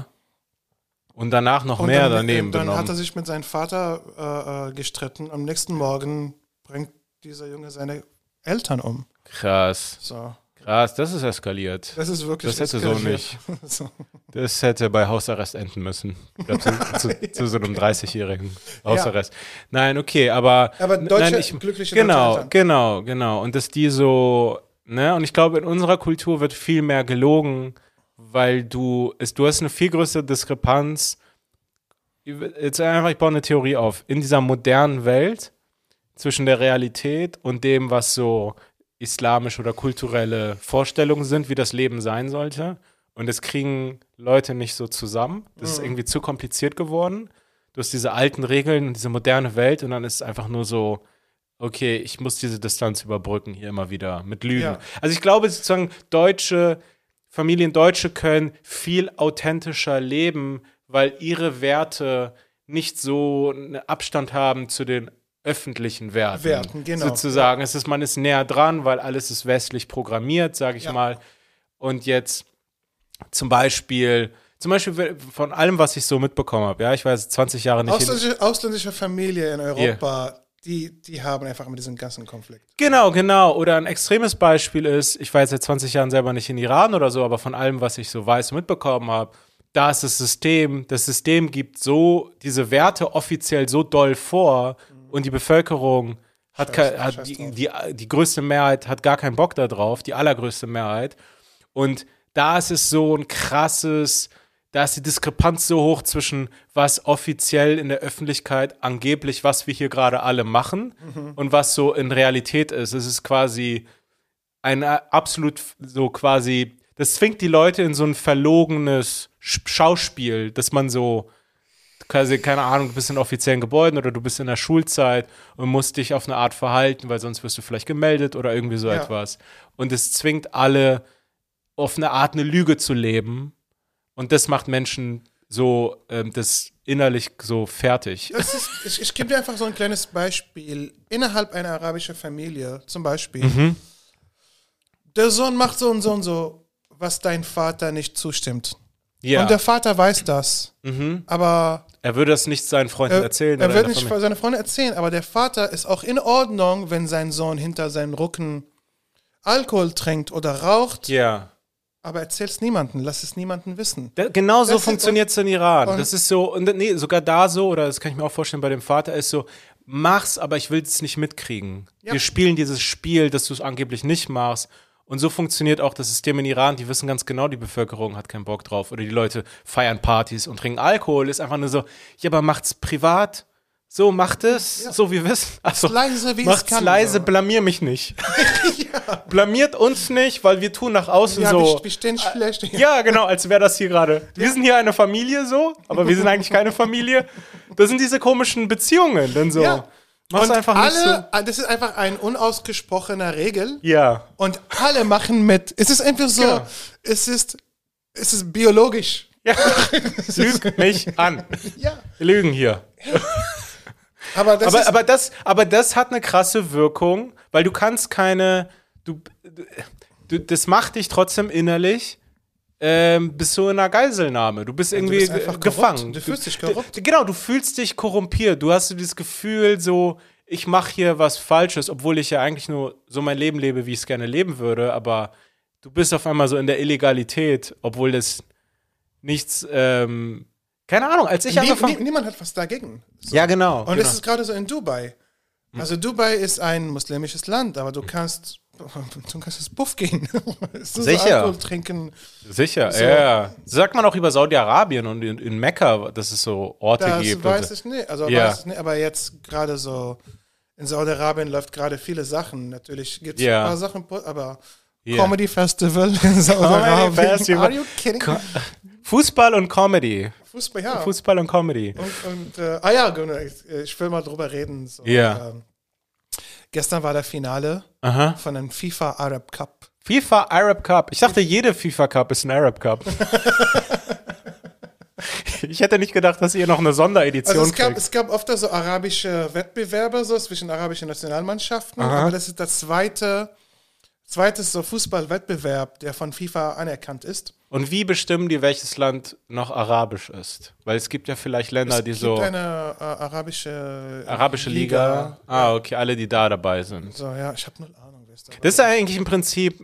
Und danach noch Und mehr dann, daneben dann hat er benommen. sich mit seinem Vater gestritten. Am nächsten Morgen bringt dieser Junge seine Eltern um. Krass. So. Krass, das ist eskaliert. Das ist wirklich Das hätte so nicht. so. Das hätte bei Hausarrest enden müssen. Ich glaub, zu so einem 30-jährigen Hausarrest. Ja. Nein, okay, aber deutsche, glückliche genau. Und dass die so, ne, und ich glaube, in unserer Kultur wird viel mehr gelogen, weil du hast eine viel größere Diskrepanz. Jetzt einfach, ich baue eine Theorie auf. In dieser modernen Welt zwischen der Realität und dem, was so islamische oder kulturelle Vorstellungen sind, wie das Leben sein sollte. Und das kriegen Leute nicht so zusammen. Das ist irgendwie zu kompliziert geworden. Du hast diese alten Regeln und diese moderne Welt und dann ist es einfach nur so, okay, ich muss diese Distanz überbrücken hier immer wieder mit Lügen. Ja. Also ich glaube sozusagen, Deutsche können viel authentischer leben, weil ihre Werte nicht so einen Abstand haben zu den öffentlichen Werten, genau. Sozusagen. Man ist näher dran, weil alles ist westlich programmiert, sage ich mal. Und jetzt zum Beispiel von allem, was ich so mitbekommen habe, ja, ich war jetzt 20 Jahre nicht ausländische Familie in Europa, die haben einfach mit diesem ganzen Konflikt. Genau. Oder ein extremes Beispiel ist, ich war jetzt seit 20 Jahren selber nicht in Iran oder so, aber von allem, was ich so weiß und mitbekommen habe, da ist das System gibt so diese Werte offiziell so doll vor und die Bevölkerung die größte Mehrheit hat gar keinen Bock da drauf, die allergrößte Mehrheit. Und da ist es so ein krasses, da ist die Diskrepanz so hoch zwischen was offiziell in der Öffentlichkeit angeblich, was wir hier gerade alle machen und was so in Realität ist. Es ist quasi ein absolut so quasi, das zwingt die Leute in so ein verlogenes Schauspiel, dass man so quasi, keine Ahnung, du bist in offiziellen Gebäuden oder du bist in der Schulzeit und musst dich auf eine Art verhalten, weil sonst wirst du vielleicht gemeldet oder irgendwie so etwas. Und es zwingt alle, auf eine Art eine Lüge zu leben. Und das macht Menschen so, das innerlich so fertig. Ich gebe dir einfach so ein kleines Beispiel. Innerhalb einer arabischen Familie, zum Beispiel, der Sohn macht so und so und so, was dein Vater nicht zustimmt. Ja. Und der Vater weiß das. Aber er würde das nicht seinen Freunden erzählen. Er würde nicht seine Freunde erzählen, aber der Vater ist auch in Ordnung, wenn sein Sohn hinter seinem Rücken Alkohol trinkt oder raucht. Ja. Aber erzähl's niemandem, lass es niemandem wissen. Genau so funktioniert es in Iran. Das ist so, und nee, sogar da so, oder das kann ich mir auch vorstellen bei dem Vater, ist so, mach's, aber ich will es nicht mitkriegen. Ja. Wir spielen dieses Spiel, dass du es angeblich nicht machst. Und so funktioniert auch das System in Iran. Die wissen ganz genau, die Bevölkerung hat keinen Bock drauf. Oder die Leute feiern Partys und trinken Alkohol. Ist einfach nur so, ja, aber macht's privat. So, macht es, so wie wir wissen. Also, leise, wie macht's es kann. Leise, blamier mich nicht. Blamiert uns nicht, weil wir tun nach außen so. Wir stehen schlecht. Ja, genau, als wäre das hier gerade. Wir sind hier eine Familie so, aber wir sind eigentlich keine Familie. Das sind diese komischen Beziehungen, denn so. Ja. Und einfach das ist einfach ein unausgesprochener Regel. Ja. Und alle machen mit. Es ist einfach so, genau. Es ist biologisch. Ja. Lüg mich an. Ja. Wir lügen hier. Ja. Aber das hat eine krasse Wirkung, weil du kannst das macht dich trotzdem innerlich bist du in einer Geiselnahme. Du bist irgendwie gefangen. Du fühlst dich korrupt. Genau, du fühlst dich korrumpiert. Du hast so dieses Gefühl, so, ich mache hier was Falsches, obwohl ich ja eigentlich nur so mein Leben lebe, wie ich es gerne leben würde. Aber du bist auf einmal so in der Illegalität, obwohl das nichts, keine Ahnung, als ich angefangen... Niemand hat was dagegen. So. Ja, genau. Und es ist gerade so in Dubai. Also Dubai ist ein muslimisches Land, aber du kannst ins Buff gehen. Sicher. Alkohol trinken. Sicher, so. Ja. Sagt man auch über Saudi-Arabien und in Mekka, dass es so Orte gibt. Weiß ich nicht. Weiß ich nicht. Aber jetzt gerade so in Saudi-Arabien läuft gerade viele Sachen. Natürlich gibt es ein paar Sachen, aber Comedy Festival in Saudi-Arabien. Are you kidding? Fußball und Comedy. Fußball und Comedy. Ich will mal drüber reden. So. Ja. Gestern war der Finale von dem FIFA Arab Cup. FIFA Arab Cup? Ich dachte, jede FIFA Cup ist ein Arab Cup. Ich hätte nicht gedacht, dass ihr noch eine Sonderedition kriegt. Es gab oft so arabische Wettbewerbe so zwischen arabischen Nationalmannschaften, aber das ist das zweite so Fußballwettbewerb, der von FIFA anerkannt ist. Und wie bestimmen die, welches Land noch arabisch ist? Weil es gibt ja vielleicht Länder, die so... Es gibt eine arabische Liga. Ah, okay, alle, die da dabei sind. So, ja, ich habe null Ahnung. Das ist eigentlich im Prinzip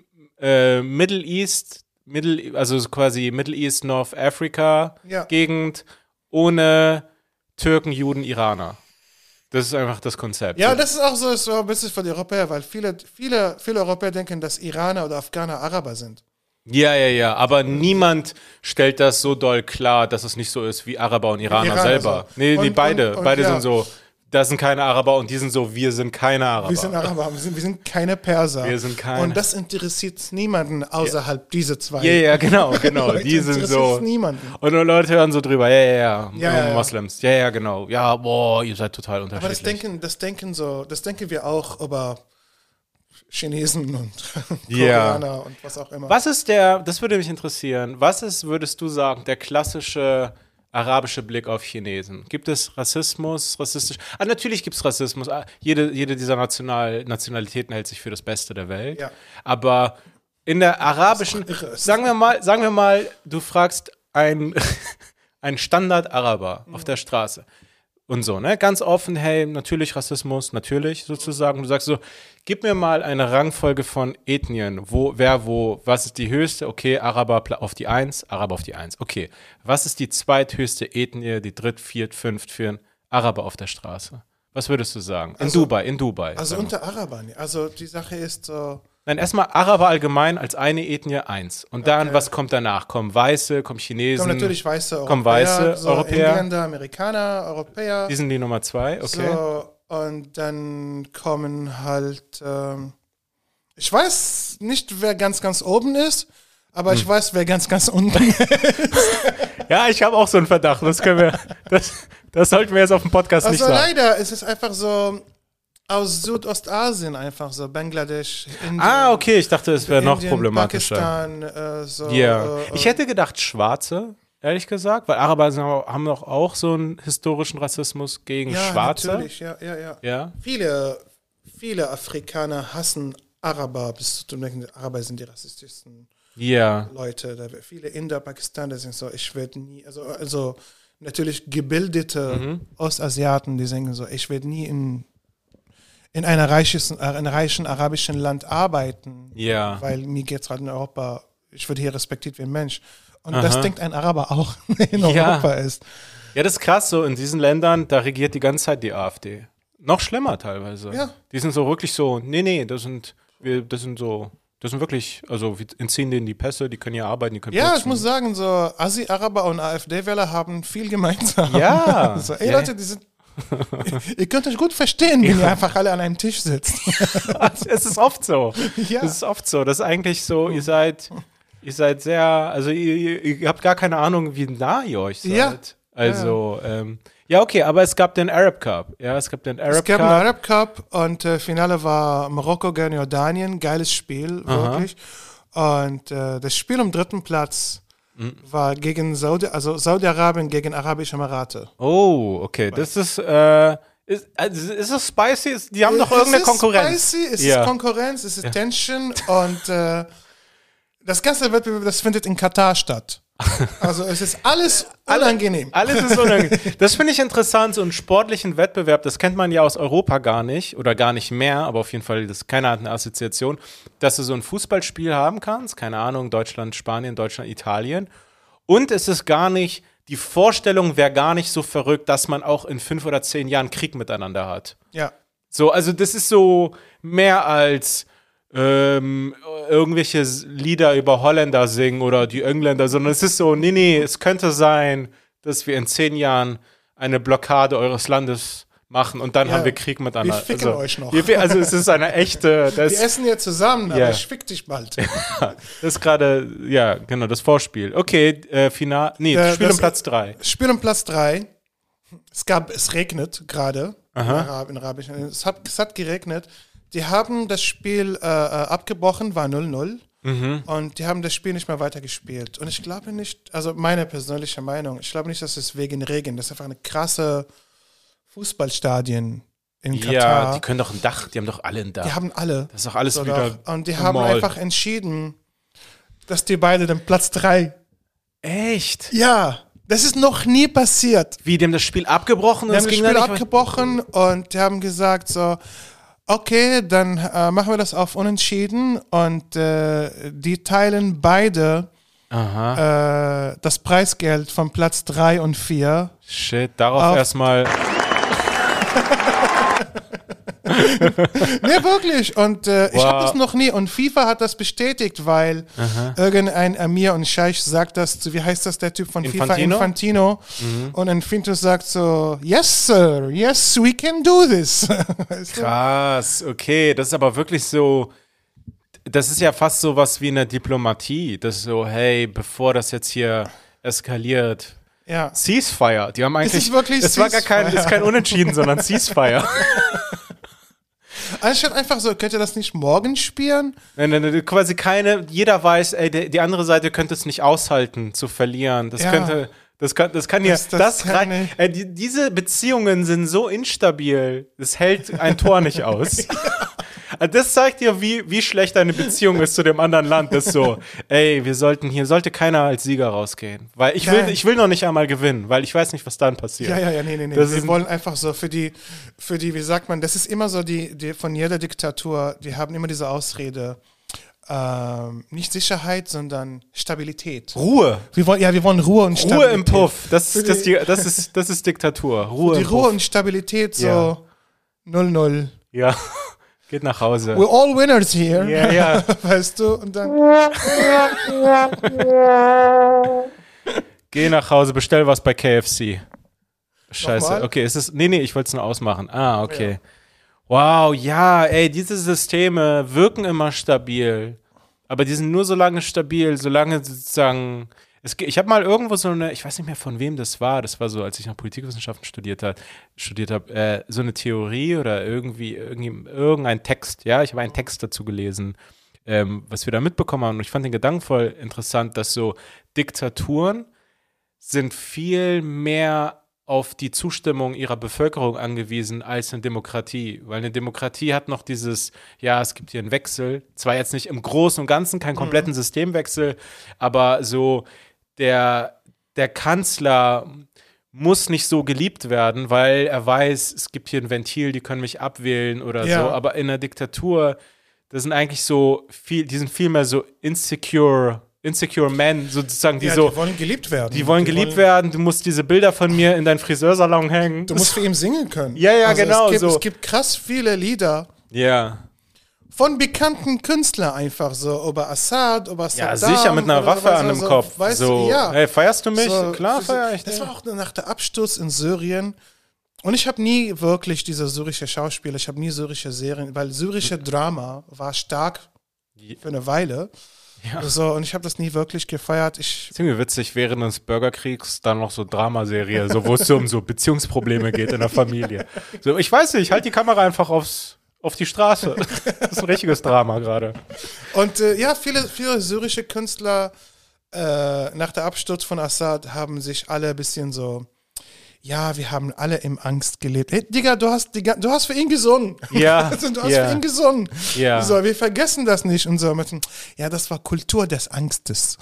Middle East, also quasi Middle East, North Africa Gegend ohne Türken, Juden, Iraner. Das ist einfach das Konzept. Ja, das ist auch so ein bisschen für die Europäer, weil viele Europäer denken, dass Iraner oder Afghaner Araber sind. Ja, aber niemand stellt das so doll klar, dass es nicht so ist wie Araber und Iraner selber. So. Nee, beide sind so, das sind keine Araber und die sind so, wir sind keine Araber. Wir sind Araber, wir sind keine Perser. Wir sind keine. Und das interessiert niemanden außerhalb diese zwei. Ja, genau. Die sind so. Niemanden. Und Leute hören so drüber, ja. Moslems. Ja, genau. Ja, boah, ihr seid total unterschiedlich. Aber das denken wir auch über Chinesen und Koreaner und was auch immer. Das würde mich interessieren, würdest du sagen, der klassische arabische Blick auf Chinesen? Gibt es Rassismus, rassistisch? Natürlich gibt es Rassismus. Jede dieser Nationalitäten hält sich für das Beste der Welt. Ja. Aber in der arabischen, sagen wir mal, du fragst einen Standard-Araber auf der Straße und so, ne? Ganz offen, hey, natürlich Rassismus, natürlich sozusagen. Du sagst so, gib mir mal eine Rangfolge von Ethnien, was ist die höchste? Okay, Araber auf die 1, Araber auf die 1. Okay, was ist die zweithöchste Ethnie, die dritt, viert, fünft für einen Araber auf der Straße? Was würdest du sagen? In Dubai. Also unter Arabern, also die Sache ist so. Nein, erstmal Araber allgemein als eine Ethnie 1. Und dann, was kommt danach? Kommen Weiße, kommen Chinesen? Kommen natürlich Weiße Europäer. Kommen Weiße Europäer. Engländer, Amerikaner, Europäer. Die sind die Nummer 2, okay. So, und dann kommen halt, ich weiß nicht, wer ganz, ganz oben ist, aber ich weiß, wer ganz, ganz unten ist. Ja, ich habe auch so einen Verdacht. Das sollten wir jetzt auf dem Podcast nicht sagen. Also leider ist es einfach so aus Südostasien einfach so, Bangladesch, Indien. Okay, ich dachte, es wäre noch problematischer. Pakistan, so. Ich hätte gedacht Schwarze, ehrlich gesagt, weil Araber haben doch auch so einen historischen Rassismus gegen Schwarze. Natürlich, ja. Viele Afrikaner hassen Araber, bis zu denken, Araber sind die rassistischsten Leute. Viele Inder, Pakistaner sind so, ich werde nie, also natürlich gebildete Ostasiaten, die sagen so, ich werde nie in einem reichen arabischen Land arbeiten, weil mir geht es gerade in Europa, ich werde hier respektiert wie ein Mensch. Und das denkt ein Araber auch in Europa ist. Ja, das ist krass, so in diesen Ländern, da regiert die ganze Zeit die AfD. Noch schlimmer teilweise. Ja. Die sind so wirklich so, das sind wirklich, also wir entziehen denen die Pässe, die können ja arbeiten, die können putzen. Ich muss sagen, so Assi-Araber und AfD-Wähler haben viel gemeinsam. Ja. So, Leute, die sind ihr könnt euch gut verstehen, wenn ihr einfach alle an einem Tisch sitzt. Es ist oft so. Ja. Es ist oft so. Das ist eigentlich so, ihr seid sehr, also ihr habt gar keine Ahnung, wie nah ihr euch seid. Ja. Also, okay, aber es gab den Arab Cup. Ja, es gab einen Arab Cup und Finale war Marokko gegen Jordanien. Geiles Spiel, wirklich. Und das Spiel am 3. Platz war gegen Saudi-Arabien gegen Arabische Emirate. Oh, okay. Das ist, ist das spicy? Die haben doch irgendeine Konkurrenz. Es ist spicy, es ist Konkurrenz, es ist Tension und das ganze Wettbewerb, das findet in Katar statt. Also es ist alles unangenehm. Alles ist unangenehm. Das finde ich interessant, so einen sportlichen Wettbewerb, das kennt man ja aus Europa gar nicht oder gar nicht mehr, aber auf jeden Fall, keiner hat eine Assoziation, dass du so ein Fußballspiel haben kannst, keine Ahnung, Deutschland, Spanien, Deutschland, Italien und es ist gar nicht, die Vorstellung wäre gar nicht so verrückt, dass man auch in 5 oder 10 Jahren Krieg miteinander hat. Ja. So, also das ist so mehr als irgendwelche Lieder über Holländer singen oder die Engländer, sondern es ist so, es könnte sein, dass wir in 10 Jahren eine Blockade eures Landes machen und dann haben wir Krieg miteinander. Wir ficken euch noch. Also es ist eine echte... wir essen ja zusammen, aber ich fick dich bald. Das ist gerade, genau, das Vorspiel. Okay, Spiel um Platz 3. Spiel um Platz 3. Es regnet gerade in Arabien. Es hat geregnet. Die haben das Spiel abgebrochen, war 0-0. Und die haben das Spiel nicht mehr weitergespielt. Und ich glaube nicht, also meine persönliche Meinung, ich glaube nicht, dass es wegen Regen, das ist einfach eine krasse Fußballstadien in Katar. Ja, die können doch ein Dach, die haben doch alle ein Dach. Die haben alle. Das ist doch alles wieder und die haben einfach entschieden, dass die beide den Platz 3. Echt? Ja, das ist noch nie passiert. Wie, die haben das Spiel abgebrochen? Die haben das Spiel abgebrochen und die haben gesagt so, Okay, dann machen wir das auf Unentschieden und die teilen beide das Preisgeld von Platz 3 und 4. Shit, darauf erstmal. Nee, wirklich. Und ich habe das noch nie. Und FIFA hat das bestätigt, weil irgendein Amir und Scheich sagt das zu, wie heißt das, der Typ von FIFA? Infantino. Und Infantino sagt so, yes, sir, yes, we can do this. Weißt du? Krass, okay. Das ist aber wirklich so, das ist ja fast so was wie eine Diplomatie. Das ist so, hey, bevor das jetzt hier eskaliert. Ja. Ceasefire. Die haben eigentlich. Es ist wirklich es war gar kein Unentschieden, sondern Ceasefire. Anstatt einfach so, könnt ihr das nicht morgen spielen? Nein, quasi jeder weiß, ey, die andere Seite könnte es nicht aushalten, zu verlieren. Das kann diese Beziehungen sind so instabil, das hält ein Tor nicht aus. Das zeigt dir, wie schlecht deine Beziehung ist zu dem anderen Land. Das ist so, ey, hier sollte keiner als Sieger rausgehen. Weil ich will noch nicht einmal gewinnen, weil ich weiß nicht, was dann passiert. Nee. Wir wollen einfach so für die, wie sagt man, das ist immer so die von jeder Diktatur, die haben immer diese Ausrede, nicht Sicherheit, sondern Stabilität. Ruhe. Wir wollen Ruhe und Stabilität. Ruhe im Puff. Das ist Diktatur. Ruhe im Puff. Ruhe und Stabilität, so 0-0. Ja. Geht nach Hause. We're all winners here. Ja. Weißt du? Und dann. Geh nach Hause, bestell was bei KFC. Scheiße. Nochmal? Okay, ich wollte es nur ausmachen. Ah, okay. Ja. Wow, ja, ey, diese Systeme wirken immer stabil. Aber die sind nur so lange stabil, solange sozusagen. Ich habe mal irgendwo ich weiß nicht mehr von wem das war so, als ich noch Politikwissenschaften studiert habe, so eine Theorie oder irgendein Text, ja, ich habe einen Text dazu gelesen, was wir da mitbekommen haben und ich fand den Gedanken voll interessant, dass so Diktaturen sind viel mehr auf die Zustimmung ihrer Bevölkerung angewiesen als eine Demokratie, weil eine Demokratie hat noch dieses, ja, es gibt hier einen Wechsel, zwar jetzt nicht im Großen und Ganzen, keinen kompletten Systemwechsel, aber so der Kanzler muss nicht so geliebt werden, weil er weiß, es gibt hier ein Ventil, die können mich abwählen oder so. Aber in einer Diktatur, das sind eigentlich die sind viel mehr so insecure Men, sozusagen, die wollen geliebt werden. Die wollen geliebt werden, du musst diese Bilder von mir in deinen Friseursalon hängen. Du musst für ihn singen können. Ja, also genau. Es gibt krass viele Lieder. Ja. Von bekannten Künstlern einfach so, über Assad, über Saddam. Ja, sicher, mit einer Waffe an dem Kopf. Weißt so, du, ja. Hey, feierst du mich? So, klar feier ich dich. Das war auch nach der Absturz in Syrien. Und ich habe nie wirklich diese syrische Schauspieler, ich habe nie syrische Serien, weil syrische Drama war stark für eine Weile. Ja. So, und ich habe das nie wirklich gefeiert. Das ist irgendwie witzig, während des Bürgerkriegs dann noch so Dramaserie, so, wo es so um so Beziehungsprobleme geht in der Familie. So, ich weiß nicht, halt die Kamera einfach auf die Straße. Das ist ein richtiges Drama gerade. Und viele syrische Künstler nach der Absturz von Assad haben sich alle ein bisschen so, ja, wir haben alle im Angst gelebt. Hey, Digga, du hast für ihn gesungen. Ja. Du hast für ihn gesungen. Ja. So, wir vergessen das nicht und so. Ja, das war Kultur des Angstes.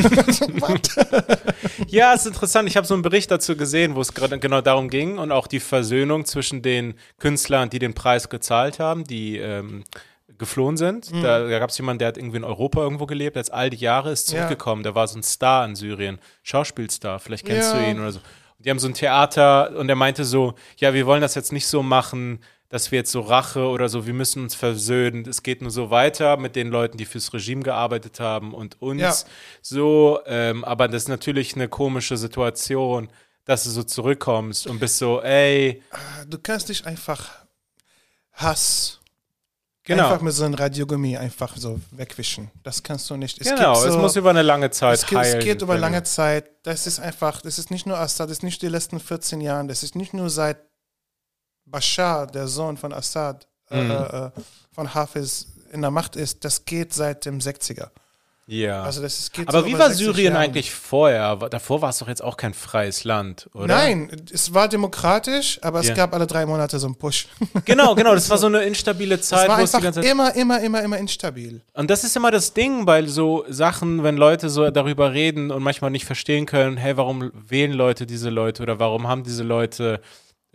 Ja, ist interessant. Ich habe so einen Bericht dazu gesehen, wo es gerade genau darum ging und auch die Versöhnung zwischen den Künstlern, die den Preis gezahlt haben, die geflohen sind. Da gab es jemanden, der hat irgendwie in Europa irgendwo gelebt, jetzt all die Jahre ist zurückgekommen. Der war so ein Star in Syrien, Schauspielstar, vielleicht kennst du ihn oder so. Die haben so ein Theater und er meinte so, ja, wir wollen das jetzt nicht so machen, dass wir jetzt so Rache oder so, wir müssen uns versöhnen. Es geht nur so weiter mit den Leuten, die fürs Regime gearbeitet haben und uns so. Aber das ist natürlich eine komische Situation, dass du so zurückkommst und bist so, ey. Du kannst nicht einfach Hass einfach mit so einem Radiogummi einfach so wegwischen. Das kannst du nicht. Es muss über eine lange Zeit heilen. Es geht über lange Zeit. Das ist nicht nur Assad, das ist nicht die letzten 14 Jahre, das ist nicht nur seit Bashar, der Sohn von Assad, von Hafiz, in der Macht ist, das geht seit dem 60er. Ja. Also geht aber so wie war 60 Syrien Jahren. eigentlich vorher? Davor war es doch jetzt auch kein freies Land, oder? Nein, es war demokratisch, aber es gab alle 3 Monate so einen Push. Genau, das war so eine instabile Zeit. Es war wo es die einfach ganze Zeit immer instabil. Und das ist immer das Ding bei so Sachen, wenn Leute so darüber reden und manchmal nicht verstehen können, hey, warum wählen Leute diese Leute oder warum haben diese Leute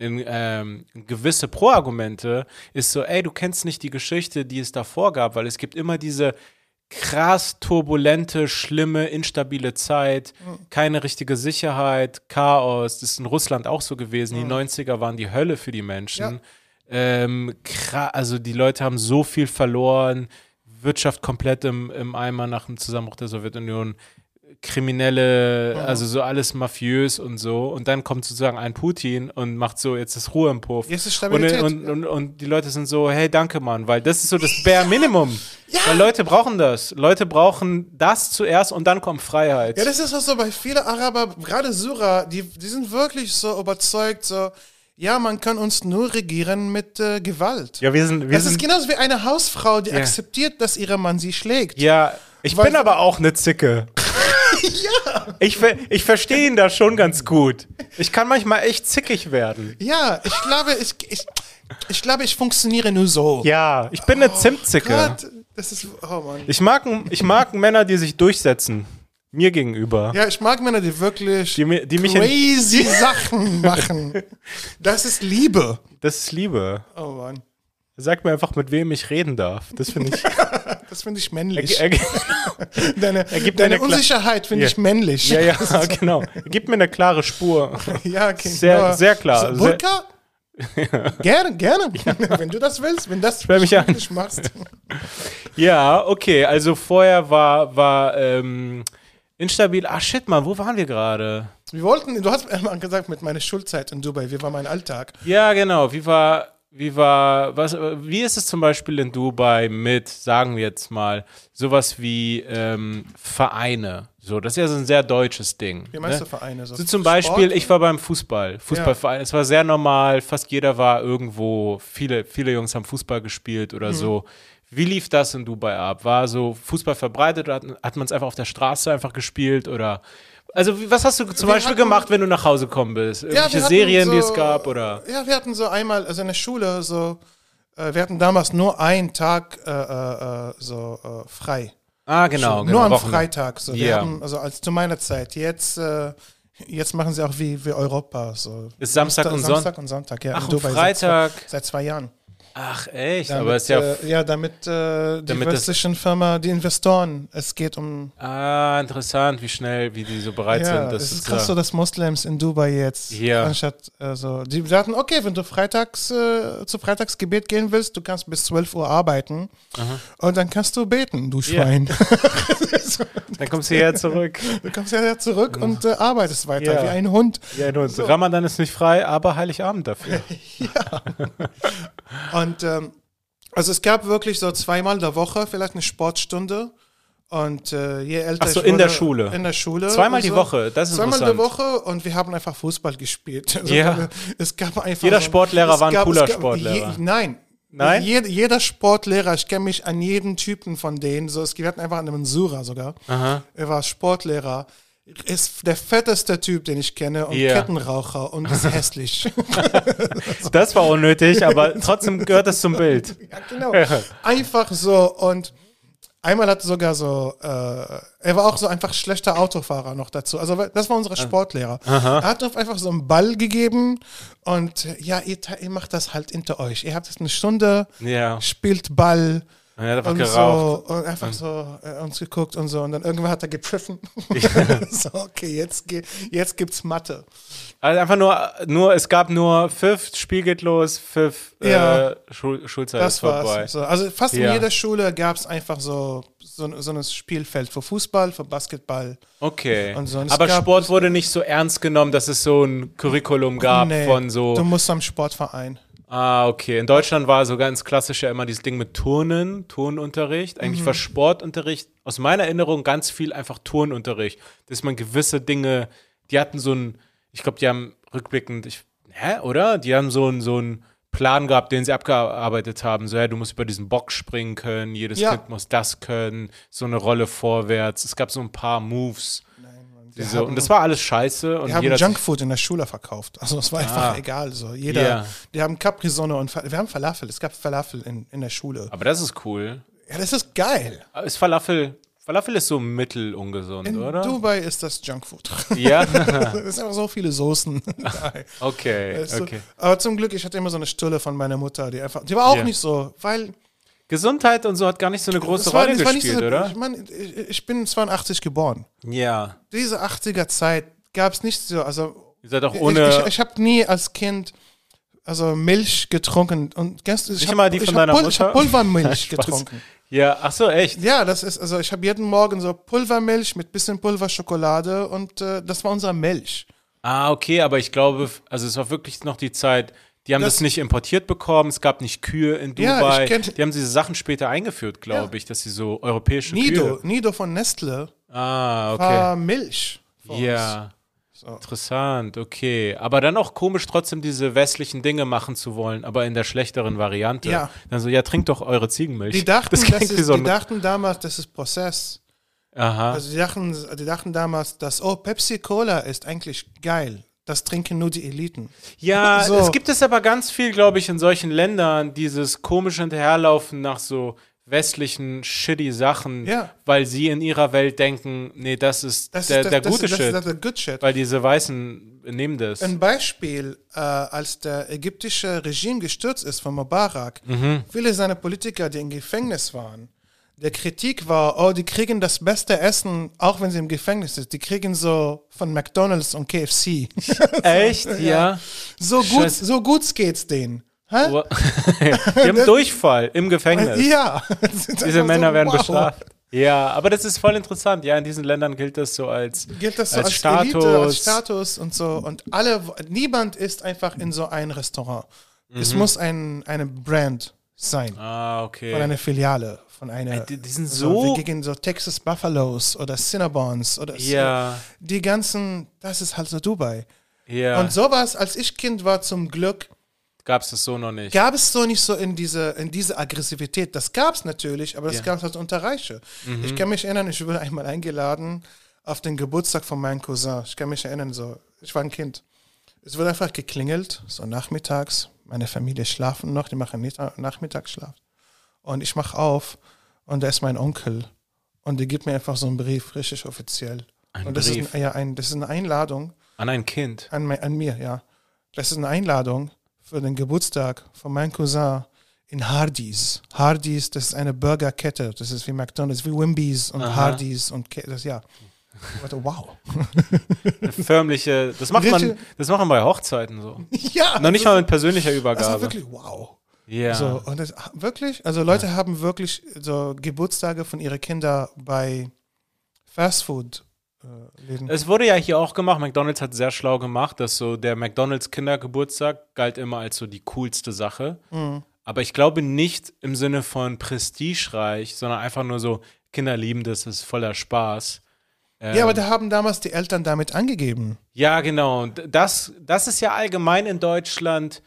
gewisse Pro-Argumente ist so, ey, du kennst nicht die Geschichte, die es davor gab, weil es gibt immer diese krass turbulente, schlimme, instabile Zeit, keine richtige Sicherheit, Chaos. Das ist in Russland auch so gewesen. Die 90er waren die Hölle für die Menschen. Also die Leute haben so viel verloren, Wirtschaft komplett im Eimer nach dem Zusammenbruch der Sowjetunion, Kriminelle, also so alles mafiös und so. Und dann kommt sozusagen ein Putin und macht so, jetzt ist Ruhe im Puff. Jetzt ist Stabilität. Und die Leute sind so, hey, danke, Mann, weil das ist so das Bare Minimum. Ja. Weil Leute brauchen das. Leute brauchen das zuerst und dann kommt Freiheit. Ja, das ist auch so bei vielen Araber, gerade Syrer, die sind wirklich so überzeugt, so, ja, man kann uns nur regieren mit Gewalt. Ja, wir das ist genauso wie eine Hausfrau, die akzeptiert, dass ihr Mann sie schlägt. Ja, ich bin aber auch eine Zicke. Ja. Ich verstehe ihn da schon ganz gut. Ich kann manchmal echt zickig werden. Ja, ich glaube, ich funktioniere nur so. Ja, ich bin eine Zimtzicke. Gott, das ist, oh Mann. Ich mag Männer, die sich durchsetzen. Mir gegenüber. Ja, ich mag Männer, die wirklich die mich crazy Sachen machen. Das ist Liebe. Das ist Liebe. Oh Mann. Sag mir einfach, mit wem ich reden darf. Das finde ich. Das finde ich männlich. Deine Unsicherheit finde ich männlich. Ja, genau. Gib mir eine klare Spur. Ja, okay. Sehr, sehr klar. So, Burka? Gerne. Ja. Wenn du das willst, wenn das mich an. Machst. Ja, okay. Also vorher war instabil. Ah, shit, Mann, wo waren wir gerade? Du hast mal gesagt, mit meiner Schulzeit in Dubai, wie war mein Alltag? Ja, genau. Wie ist es zum Beispiel in Dubai mit, sagen wir jetzt mal, sowas wie Vereine? So, das ist ja so ein sehr deutsches Ding. Wie meinst du Vereine? So zum Beispiel, ich war beim Fußballverein. Es war sehr normal, fast jeder war irgendwo, viele Jungs haben Fußball gespielt oder so. Wie lief das in Dubai ab? War so Fußball verbreitet oder hat man es einfach auf der Straße einfach gespielt oder... Also, was hast du zum Beispiel gemacht, wenn du nach Hause gekommen bist? Irgendwelche Serien, die es gab, oder? Ja, wir hatten so einmal, also in der Schule, so, wir hatten damals nur einen Tag frei. Ah, genau. Nur am Freitag. So. Wir Ja. hatten, also zu meiner Zeit. Jetzt machen sie auch wie Europa. So. Ist Samstag und Sonntag, ja. Ach, in Dubai Freitag. Seit 2 Jahren. Ach, echt? Damit, aber es ist ja... damit die westlichen Firma, die Investoren, es geht um... Ah, interessant, wie die so bereit sind. Das es ist krass so, dass Muslims in Dubai jetzt, anstatt, die sagten, okay, wenn du zu Freitagsgebet gehen willst, du kannst bis 12 Uhr arbeiten und dann kannst du beten, du Schwein. Dann kommst du hierher zurück. Du kommst hierher zurück und arbeitest weiter, wie ein Hund. Ja, ein Hund. So. Ramadan ist nicht frei, aber Heiligabend dafür. Ja. Und also es gab wirklich so 2-mal in der Woche vielleicht eine Sportstunde. Und je älter ich wurde... in der Schule? In der Schule. 2-mal die Woche, das ist interessant. 2-mal die Woche und wir haben einfach Fußball gespielt. Also es gab einfach jeder Sportlehrer war ein cooler Sportlehrer. Nein? Jeder Sportlehrer, ich kenne mich an jeden Typen von denen. So, wir hatten einfach einen Mensura sogar. Aha. Er war Sportlehrer. Ist der fetteste Typ, den ich kenne und Kettenraucher und ist hässlich. Das war unnötig, aber trotzdem gehört es zum Bild. Ja, genau. Einfach so und einmal hat sogar so, er war auch so einfach schlechter Autofahrer noch dazu. Also das war unser Sportlehrer. Er hat uns einfach so einen Ball gegeben und ihr macht das halt hinter euch. Ihr habt jetzt eine Stunde, spielt Ball. Er hat einfach und geraucht. So, und einfach so uns geguckt und so. Und dann irgendwann hat er gepfiffen. So, okay, jetzt gibt's Mathe. Also einfach nur, es gab nur Pfiff, Spiel geht los, Pfiff, Schulzeit das ist vorbei. So. Also fast in jeder Schule gab es einfach so ein Spielfeld für Fußball, für Basketball. Okay. Und so. Und aber Sport wurde nicht so ernst genommen, dass es so ein Curriculum gab von so... Du musst am Sportverein. Ah, okay. In Deutschland war so ganz klassisch ja immer dieses Ding mit Turnunterricht. Eigentlich war Sportunterricht aus meiner Erinnerung ganz viel einfach Turnunterricht. Dass man gewisse Dinge, die hatten so ein, ich glaube, die haben rückblickend, oder? Die haben so einen Plan gehabt, den sie abgearbeitet haben. So, du musst über diesen Bock springen können, jedes Kind muss das können, so eine Rolle vorwärts. Es gab so ein paar Moves. Und das war alles scheiße. Und die haben Junkfood in der Schule verkauft. Also es war einfach egal. So. Die haben Capri-Sonne und wir haben Falafel. Es gab Falafel in der Schule. Aber das ist cool. Ja, das ist geil. Ist Falafel Falafel ist so mittelungesund, In oder? Dubai ist das Junkfood. Ja. Es sind einfach so viele Soßen. Okay, Weißt du? okay. Aber zum Glück, ich hatte immer so eine Stulle von meiner Mutter, die war auch Ja. nicht so, weil Gesundheit und so hat gar nicht so eine große das war Rolle nicht gespielt, so, oder? Ich meine, ich bin 82 geboren. Ja. Diese 80er Zeit gab es nicht so, also Ihr seid auch ohne. ich habe nie als Kind also Milch getrunken und Nicht mal die von deiner Ich Mutter? habe Pulvermilch Spaß. getrunken. Ja, ach so, echt? Ja, das ist, also ich habe jeden Morgen so Pulvermilch mit bisschen Pulverschokolade und das war unsere Milch. Ah, okay, aber ich glaube, also es war wirklich noch die Zeit, die haben das nicht importiert bekommen, es gab nicht Kühe in Ja, Dubai. ich kenn- Die haben diese Sachen später eingeführt, glaube ich, dass sie so europäische Nido, Kühe. Nido von Nestle Ah, okay. war Milch. für uns. Ja. So. Interessant, okay. Aber dann auch komisch, trotzdem diese westlichen Dinge machen zu wollen, aber in der schlechteren Variante. Ja. Dann so, ja, trink doch eure Ziegenmilch. Die dachten, das klingt wie so die ein. dachten damals, das ist Prozess. Aha. Also die dachten damals, dass Pepsi Cola ist eigentlich geil. Das trinken nur die Eliten. Ja, So. es gibt es aber ganz viel, glaube ich, in solchen Ländern, dieses komische Hinterherlaufen nach so westlichen shitty Sachen, Ja. weil sie in ihrer Welt denken, nee, das ist der gute Shit. Das ist der good shit. Weil diese Weißen nehmen das. Ein Beispiel, als der ägyptische Regime gestürzt ist von Mubarak, viele seiner Politiker, die im Gefängnis waren, der Kritik war, die kriegen das beste Essen, auch wenn sie im Gefängnis sind. Die kriegen so von McDonald's und KFC. Echt? Ja. So gut geht's denen. Hä? Oh. Die haben Durchfall im Gefängnis. Ja. Diese Männer werden wow. bestraft. Ja, aber das ist voll interessant. Ja, in diesen Ländern gilt das so als, Gilt das so als als Status. Elite, als Status und so. Und niemand ist einfach in so ein Restaurant. Es muss eine Brand sein. Ah, okay. Von einer Filiale. Von einer. Die sind so. so. Wir gegen so Texas Buffaloes oder Cinnabons oder so. Ja, Die ganzen, das ist halt so Dubai. ja. Und sowas, als ich Kind war, zum Glück, Gab es das so noch nicht. gab es so nicht so in diese Aggressivität. Das gab es natürlich, aber das Ja. gab es halt unter Reiche. Ich kann mich erinnern, ich wurde einmal eingeladen auf den Geburtstag von meinem Cousin. Ich kann mich erinnern, so, ich war ein Kind. Es wurde einfach geklingelt, so nachmittags. Meine Familie schlafen noch, die machen Nachmittagsschlaf. Und ich mache auf und da ist mein Onkel. Und der gibt mir einfach so einen Brief, richtig offiziell. Ein und das Brief? das ist eine Einladung An ein Kind. an mir, ja. Das ist eine Einladung für den Geburtstag von meinem Cousin in Hardee's. Hardee's, das ist eine Burgerkette. Das ist wie McDonald's, wie Wimbys und Aha. Hardee's und das, ja. Ich dachte, wow. Eine förmliche, das macht man bei Hochzeiten so. Ja. Noch nicht mal mit persönlicher Das war Übergabe. wirklich wow. Ja. So, und das wirklich, also Leute haben wirklich so Geburtstage von ihren Kindern bei Fastfood Läden. Es wurde ja hier auch gemacht, McDonald's hat sehr schlau gemacht, dass so der McDonald's Kindergeburtstag galt immer als so die coolste Sache. Aber ich glaube nicht im Sinne von prestigereich, sondern einfach nur so, Kinder lieben das, das ist voller Spaß. Ja, aber da haben damals die Eltern damit angegeben. Ja, genau. Und das ist ja allgemein in Deutschland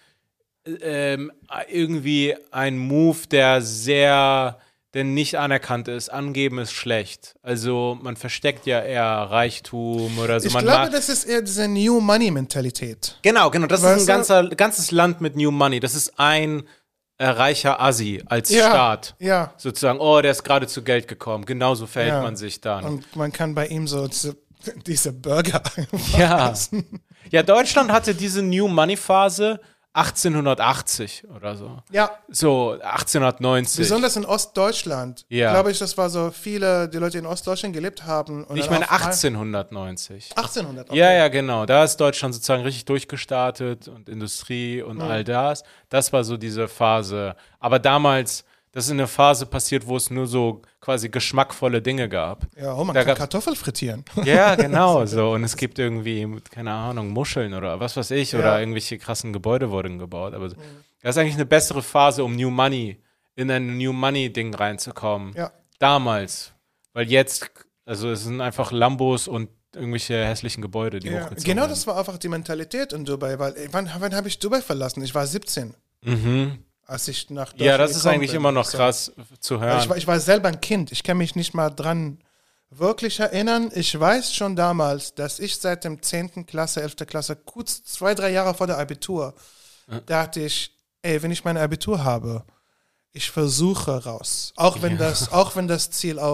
irgendwie ein Move, der nicht anerkannt ist. Angeben ist schlecht. Also man versteckt ja eher Reichtum oder so. Ich Man glaube, das ist eher diese New Money Mentalität. Genau. Das Weißt ist ein ganzes Land mit New Money. Das ist ein reicher Assi als Staat. Ja. Sozusagen, der ist gerade zu Geld gekommen. Genauso verhält Ja. man sich dann. Und man kann bei ihm so diese Burger einfach Ja. essen. Ja, Deutschland hatte diese New Money Phase 1880 oder so. Ja, So 1890. besonders in Ostdeutschland. Ja. Glaube ich, das war so die Leute, die in Ostdeutschland gelebt haben. Und Ich dann meine auf einmal- 1890. 1800. okay. Ja, genau. Da ist Deutschland sozusagen richtig durchgestartet und Industrie und all das. Das war so diese Phase. Aber damals, das ist eine Phase passiert, wo es nur so quasi geschmackvolle Dinge gab. Ja, man Da kann gab's- Kartoffeln frittieren. Ja, genau so. Und es gibt irgendwie, keine Ahnung, Muscheln oder was weiß ich, oder irgendwelche krassen Gebäude wurden gebaut. Aber das ist eigentlich eine bessere Phase, um New Money, in ein New Money-Ding reinzukommen. Ja. Damals. Weil jetzt, also es sind einfach Lambos und irgendwelche hässlichen Gebäude, die Ja. hochgezogen Genau, werden. das war einfach die Mentalität in Dubai. Weil wann habe ich Dubai verlassen? Ich war 17, als ich nach Deutschland Ja, das ist gekommen eigentlich bin. immer noch So. krass zu Weil hören. ich war selber ein Kind. Ich kann mich nicht mal dran wirklich erinnern. Ich weiß schon damals, dass ich seit dem 10. Klasse, 11. Klasse, kurz 2-3 Jahre vor der Abitur, dachte ich, wenn ich mein Abitur habe, ich versuche raus. Auch wenn das Ziel auch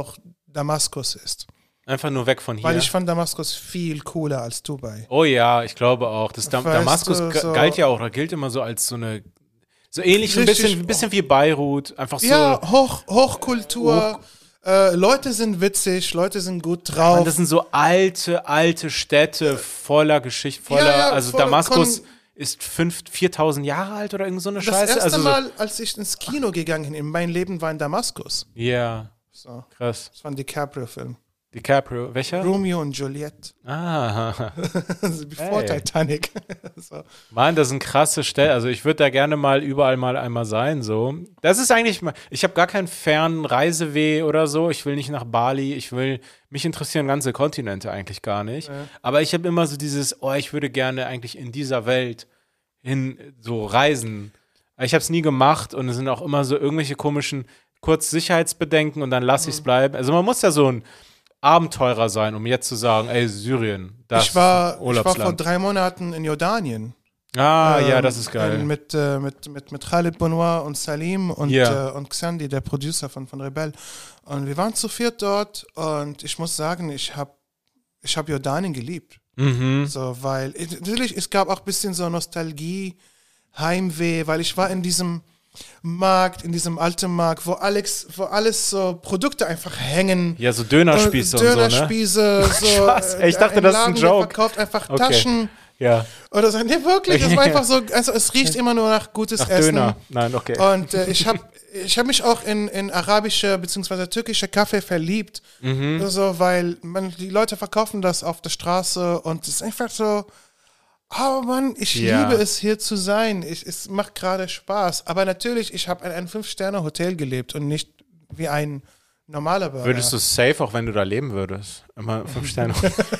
Damaskus ist. Einfach nur weg von hier. Weil ich fand Damaskus viel cooler als Dubai. Oh ja, ich glaube auch. Das Damaskus so galt ja auch, oder gilt immer so als so eine, so ähnlich, ein bisschen wie Beirut. Einfach so. Ja, Hochkultur. Leute sind witzig, Leute sind gut drauf. Und das sind so alte Städte voller Geschichte, also Damaskus ist 4.000 Jahre alt oder irgend so eine Scheiße. Das erste Mal, als ich ins Kino gegangen bin, in meinem Leben war in Damaskus. Ja, so. Krass. Das war ein DiCaprio-Film. DiCaprio, welcher? Romeo und Juliette. Ah. Bevor Titanic. So. Mann, das sind krasse Stellen. Also ich würde da gerne mal überall mal einmal sein. So. Das ist eigentlich, ich habe gar keinen fernen Reiseweh oder so. Ich will nicht nach Bali. Mich interessieren ganze Kontinente eigentlich gar nicht. Ja. Aber ich habe immer so dieses, ich würde gerne eigentlich in dieser Welt hin so reisen. Ich habe es nie gemacht und es sind auch immer so irgendwelche komischen Sicherheitsbedenken und dann lasse ich es bleiben. Also man muss ja so ein Abenteurer sein, um jetzt zu sagen, ey, Syrien, das ich war Urlaubsland. vor 3 Monaten in Jordanien. Ja, das ist geil. Mit Khalid Bonoir und Salim und Xandi, der Producer von Rebell. Und wir waren zu 4 dort und ich muss sagen, ich hab Jordanien geliebt. Mhm. So, weil, natürlich, es gab auch ein bisschen so Nostalgie, Heimweh, weil ich war in diesem Markt, in diesem alten Markt, wo alles so Produkte einfach hängen. Ja, so Dönerspieße und Dönerspieße, so, ne? Spaß. Ich dachte, das ist ein Joke. Verkauft einfach Taschen. Ja. Oder so. Nee, wirklich, es war einfach so, also es riecht immer nur nach gutes Essen. Döner. Nein, okay. Und ich hab mich auch in arabische bzw. türkische Kaffee verliebt. Also, weil die Leute verkaufen das auf der Straße und es ist einfach so, oh Mann, ich liebe es, hier zu sein. Es macht gerade Spaß. Aber natürlich, ich habe in einem 5-Sterne-Hotel gelebt und nicht wie ein normaler Bürger. Würdest du safe, auch wenn du da leben würdest? Immer 5 Sterne.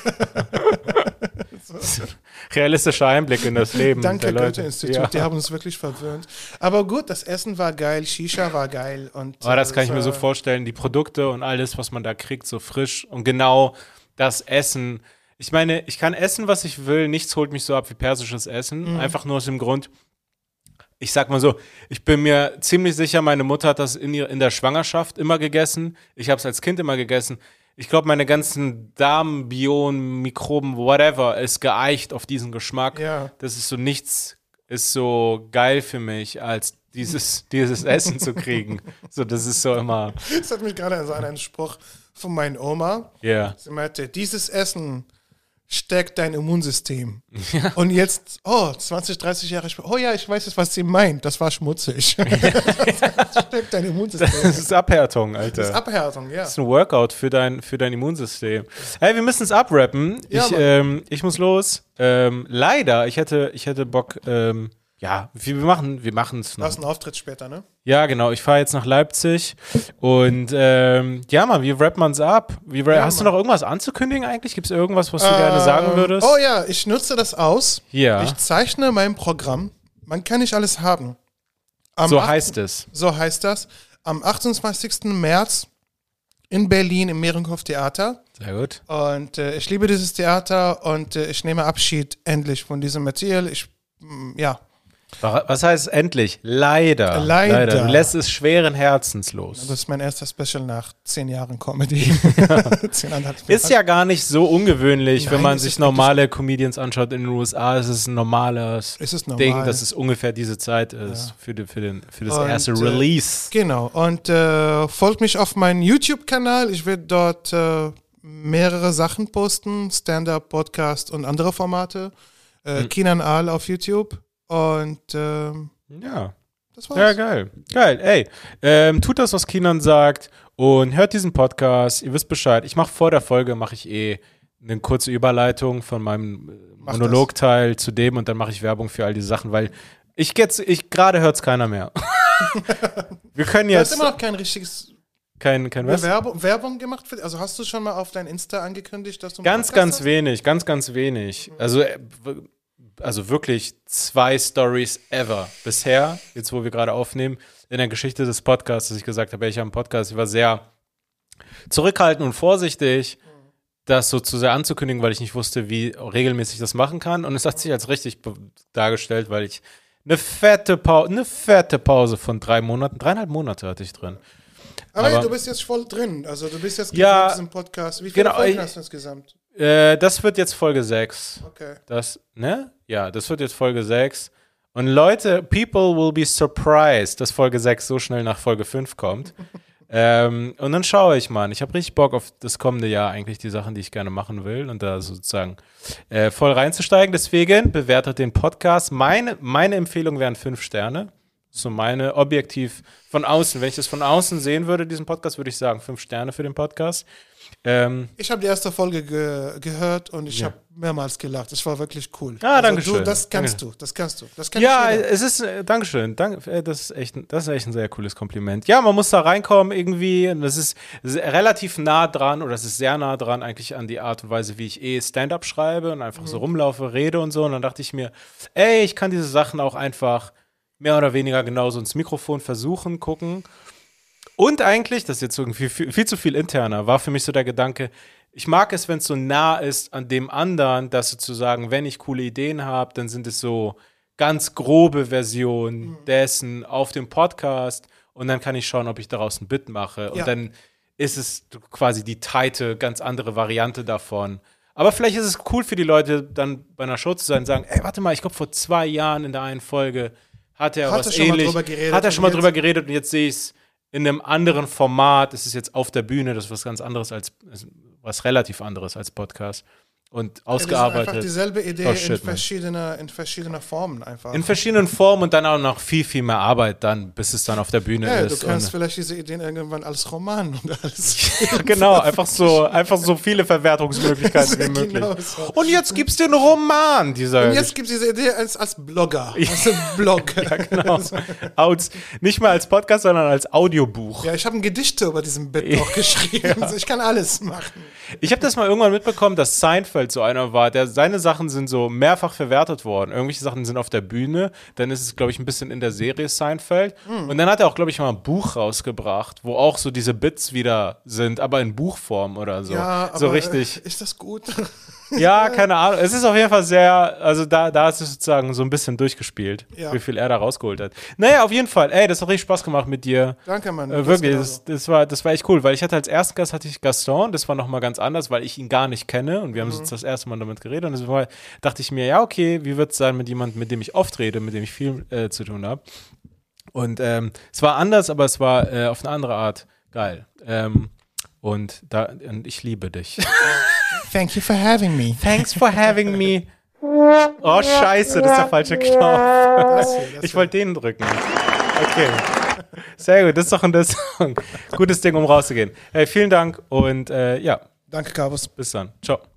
Realistischer Einblick in das Leben. Danke, Goethe-Institut, die haben uns wirklich verwöhnt. Aber gut, das Essen war geil, Shisha war geil. Das kann ich mir so vorstellen, die Produkte und alles, was man da kriegt, so frisch und genau das Essen. Ich meine, ich kann essen, was ich will, nichts holt mich so ab wie persisches Essen, einfach nur aus dem Grund, ich sag mal so, ich bin mir ziemlich sicher, meine Mutter hat das in der Schwangerschaft immer gegessen, ich habe es als Kind immer gegessen. Ich glaube, meine ganzen Darm, Bionen, Mikroben, whatever, ist geeicht auf diesen Geschmack. Ja. Das ist so nichts, ist so geil für mich, als dieses Essen zu kriegen. So, das ist so immer. Das hat mich gerade an einen Spruch von meiner Oma. Ja. Sie meinte, dieses Essen stärkt dein Immunsystem. Ja. Und jetzt, 20, 30 Jahre später, ich weiß jetzt, was sie meint. Das war schmutzig. Das stärkt dein Immunsystem. Das ist Abhärtung, Alter. Das ist Abhärtung, ja. Das ist ein Workout für dein Immunsystem. Hey, wir müssen es abrappen. Ja, ich muss los. Leider, ich hätte Bock, wir machen es noch. Du hast einen Auftritt später, ne? Ja, genau. Ich fahre jetzt nach Leipzig und Mann, wie rappt man's ab? Hast du noch irgendwas anzukündigen eigentlich? Gibt es irgendwas, was du gerne sagen würdest? Oh ja, ich nutze das aus. Ja. Ich zeichne mein Programm. Man kann nicht alles haben. Heißt es. So heißt das. Am 28. März in Berlin im Mehrenhof Theater. Sehr gut. Und ich liebe dieses Theater und ich nehme Abschied endlich von diesem Material. Was heißt endlich? Leider. Du lässt es schweren Herzens los. Das ist mein erster Special nach 10 Jahren Comedy. Ist ja gar nicht so ungewöhnlich, wenn man sich normale Comedians anschaut in den USA. Es ist ein normales Ding, dass es ungefähr diese Zeit ist für das erste Release. Genau. Und folgt mich auf meinen YouTube-Kanal. Ich werde dort mehrere Sachen posten. Stand-up, Podcast und andere Formate. Kinan Aal auf YouTube. Und das war's. Ja, geil. Ey, tut das, was Kinan sagt und hört diesen Podcast. Ihr wisst Bescheid. Ich mache vor der Folge eine kurze Überleitung von meinem Monologteil zu dem und dann mache ich Werbung für all diese Sachen, weil gerade hört es keiner mehr. Wir können jetzt. Du hast immer noch kein richtiges kein was? Werbung gemacht? Also hast du schon mal auf dein Insta angekündigt, dass du ganz wenig. Also wirklich 2 Stories ever bisher, jetzt wo wir gerade aufnehmen, in der Geschichte des Podcasts, dass ich gesagt habe, ich habe einen Podcast, ich war sehr zurückhaltend und vorsichtig, das so zu sehr anzukündigen, weil ich nicht wusste, wie regelmäßig ich das machen kann. Und es hat sich als richtig dargestellt, weil ich eine fette Pause von 3 Monaten, 3,5 Monate hatte ich drin. Aber du bist jetzt voll drin. Also du bist jetzt in diesem Podcast. Wie viele Folgen hast du insgesamt? Das wird jetzt Folge 6. Okay. Das wird jetzt Folge 6. Und Leute, people will be surprised, dass Folge 6 so schnell nach Folge 5 kommt. Und dann schaue ich mal. Ich habe richtig Bock auf das kommende Jahr eigentlich die Sachen, die ich gerne machen will und da sozusagen voll reinzusteigen. Deswegen bewertet den Podcast. Meine Empfehlung wären 5 Sterne. So meine objektiv von außen. Wenn ich das von außen sehen würde, diesen Podcast, würde ich sagen 5 Sterne für den Podcast. Ich habe die erste Folge gehört und ich habe mehrmals gelacht. Es war wirklich cool. Danke schön. Das kannst du. Das kann ja, jeder. es ist, Dankeschön. Das ist echt ein sehr cooles Kompliment. Ja, man muss da reinkommen irgendwie. Und das ist relativ nah dran, oder es ist sehr nah dran eigentlich an die Art und Weise, wie ich Stand-up schreibe und einfach so rumlaufe, rede und so. Und dann dachte ich mir, ich kann diese Sachen auch einfach mehr oder weniger genauso ins Mikrofon versuchen, gucken. Und eigentlich, das ist jetzt irgendwie viel zu viel interner, war für mich so der Gedanke, ich mag es, wenn es so nah ist an dem anderen, dass sozusagen, wenn ich coole Ideen habe, dann sind es so ganz grobe Versionen dessen auf dem Podcast und dann kann ich schauen, ob ich daraus ein Bit mache. Und dann ist es quasi die tighte, ganz andere Variante davon. Aber vielleicht ist es cool für die Leute, dann bei einer Show zu sein und sagen, warte mal, ich glaube, vor 2 Jahren in der einen Folge hat er was ähnlich, hat er schon mal drüber geredet und jetzt sehe ich es in einem anderen Format. Es ist jetzt auf der Bühne, das ist was ganz anderes was relativ anderes als Podcast. Und ausgearbeitet. Das ist einfach dieselbe Idee in verschiedener Formen einfach. In verschiedenen Formen und dann auch noch viel, viel mehr Arbeit dann, bis es dann auf der Bühne ist. Du kannst vielleicht diese Ideen irgendwann als Roman und alles. Ja, genau, einfach so viele Verwertungsmöglichkeiten wie möglich. Genau so. Und jetzt gibt's den Roman. Und jetzt gibt's diese Idee als Blogger. Als Blog. Ja, genau. Nicht mal als Podcast, sondern als Audiobuch. Ja, ich habe ein Gedicht über diesen Bit auch geschrieben. Ja. Ich kann alles machen. Ich habe das mal irgendwann mitbekommen, dass Seinfeld so einer war, seine Sachen sind so mehrfach verwertet worden. Irgendwelche Sachen sind auf der Bühne, dann ist es, glaube ich, ein bisschen in der Serie Seinfeld. Und dann hat er auch, glaube ich, mal ein Buch rausgebracht, wo auch so diese Bits wieder sind, aber in Buchform oder so. Ja, aber so richtig. Ist das gut? Ja, keine Ahnung. Es ist auf jeden Fall sehr, also da ist es sozusagen so ein bisschen durchgespielt, wie viel er da rausgeholt hat. Naja, auf jeden Fall. Das hat richtig Spaß gemacht mit dir. Danke, Mann. Wirklich, das war echt cool, weil als ersten Gast hatte ich Gaston, das war nochmal ganz anders, weil ich ihn gar nicht kenne und wir haben jetzt das erste Mal damit geredet und deswegen dachte ich mir, ja, okay, wie wird es sein mit jemandem, mit dem ich oft rede, mit dem ich viel zu tun habe. Und es war anders, aber es war auf eine andere Art geil. Und ich liebe dich. Thank you for having me. Thanks for having me. Oh, scheiße, das ist der falsche Knopf. Ich wollte den drücken. Okay. Sehr gut, das ist doch ein Song. Gutes Ding, um rauszugehen. Hey, vielen Dank und ja. Danke, Carvus. Bis dann. Ciao.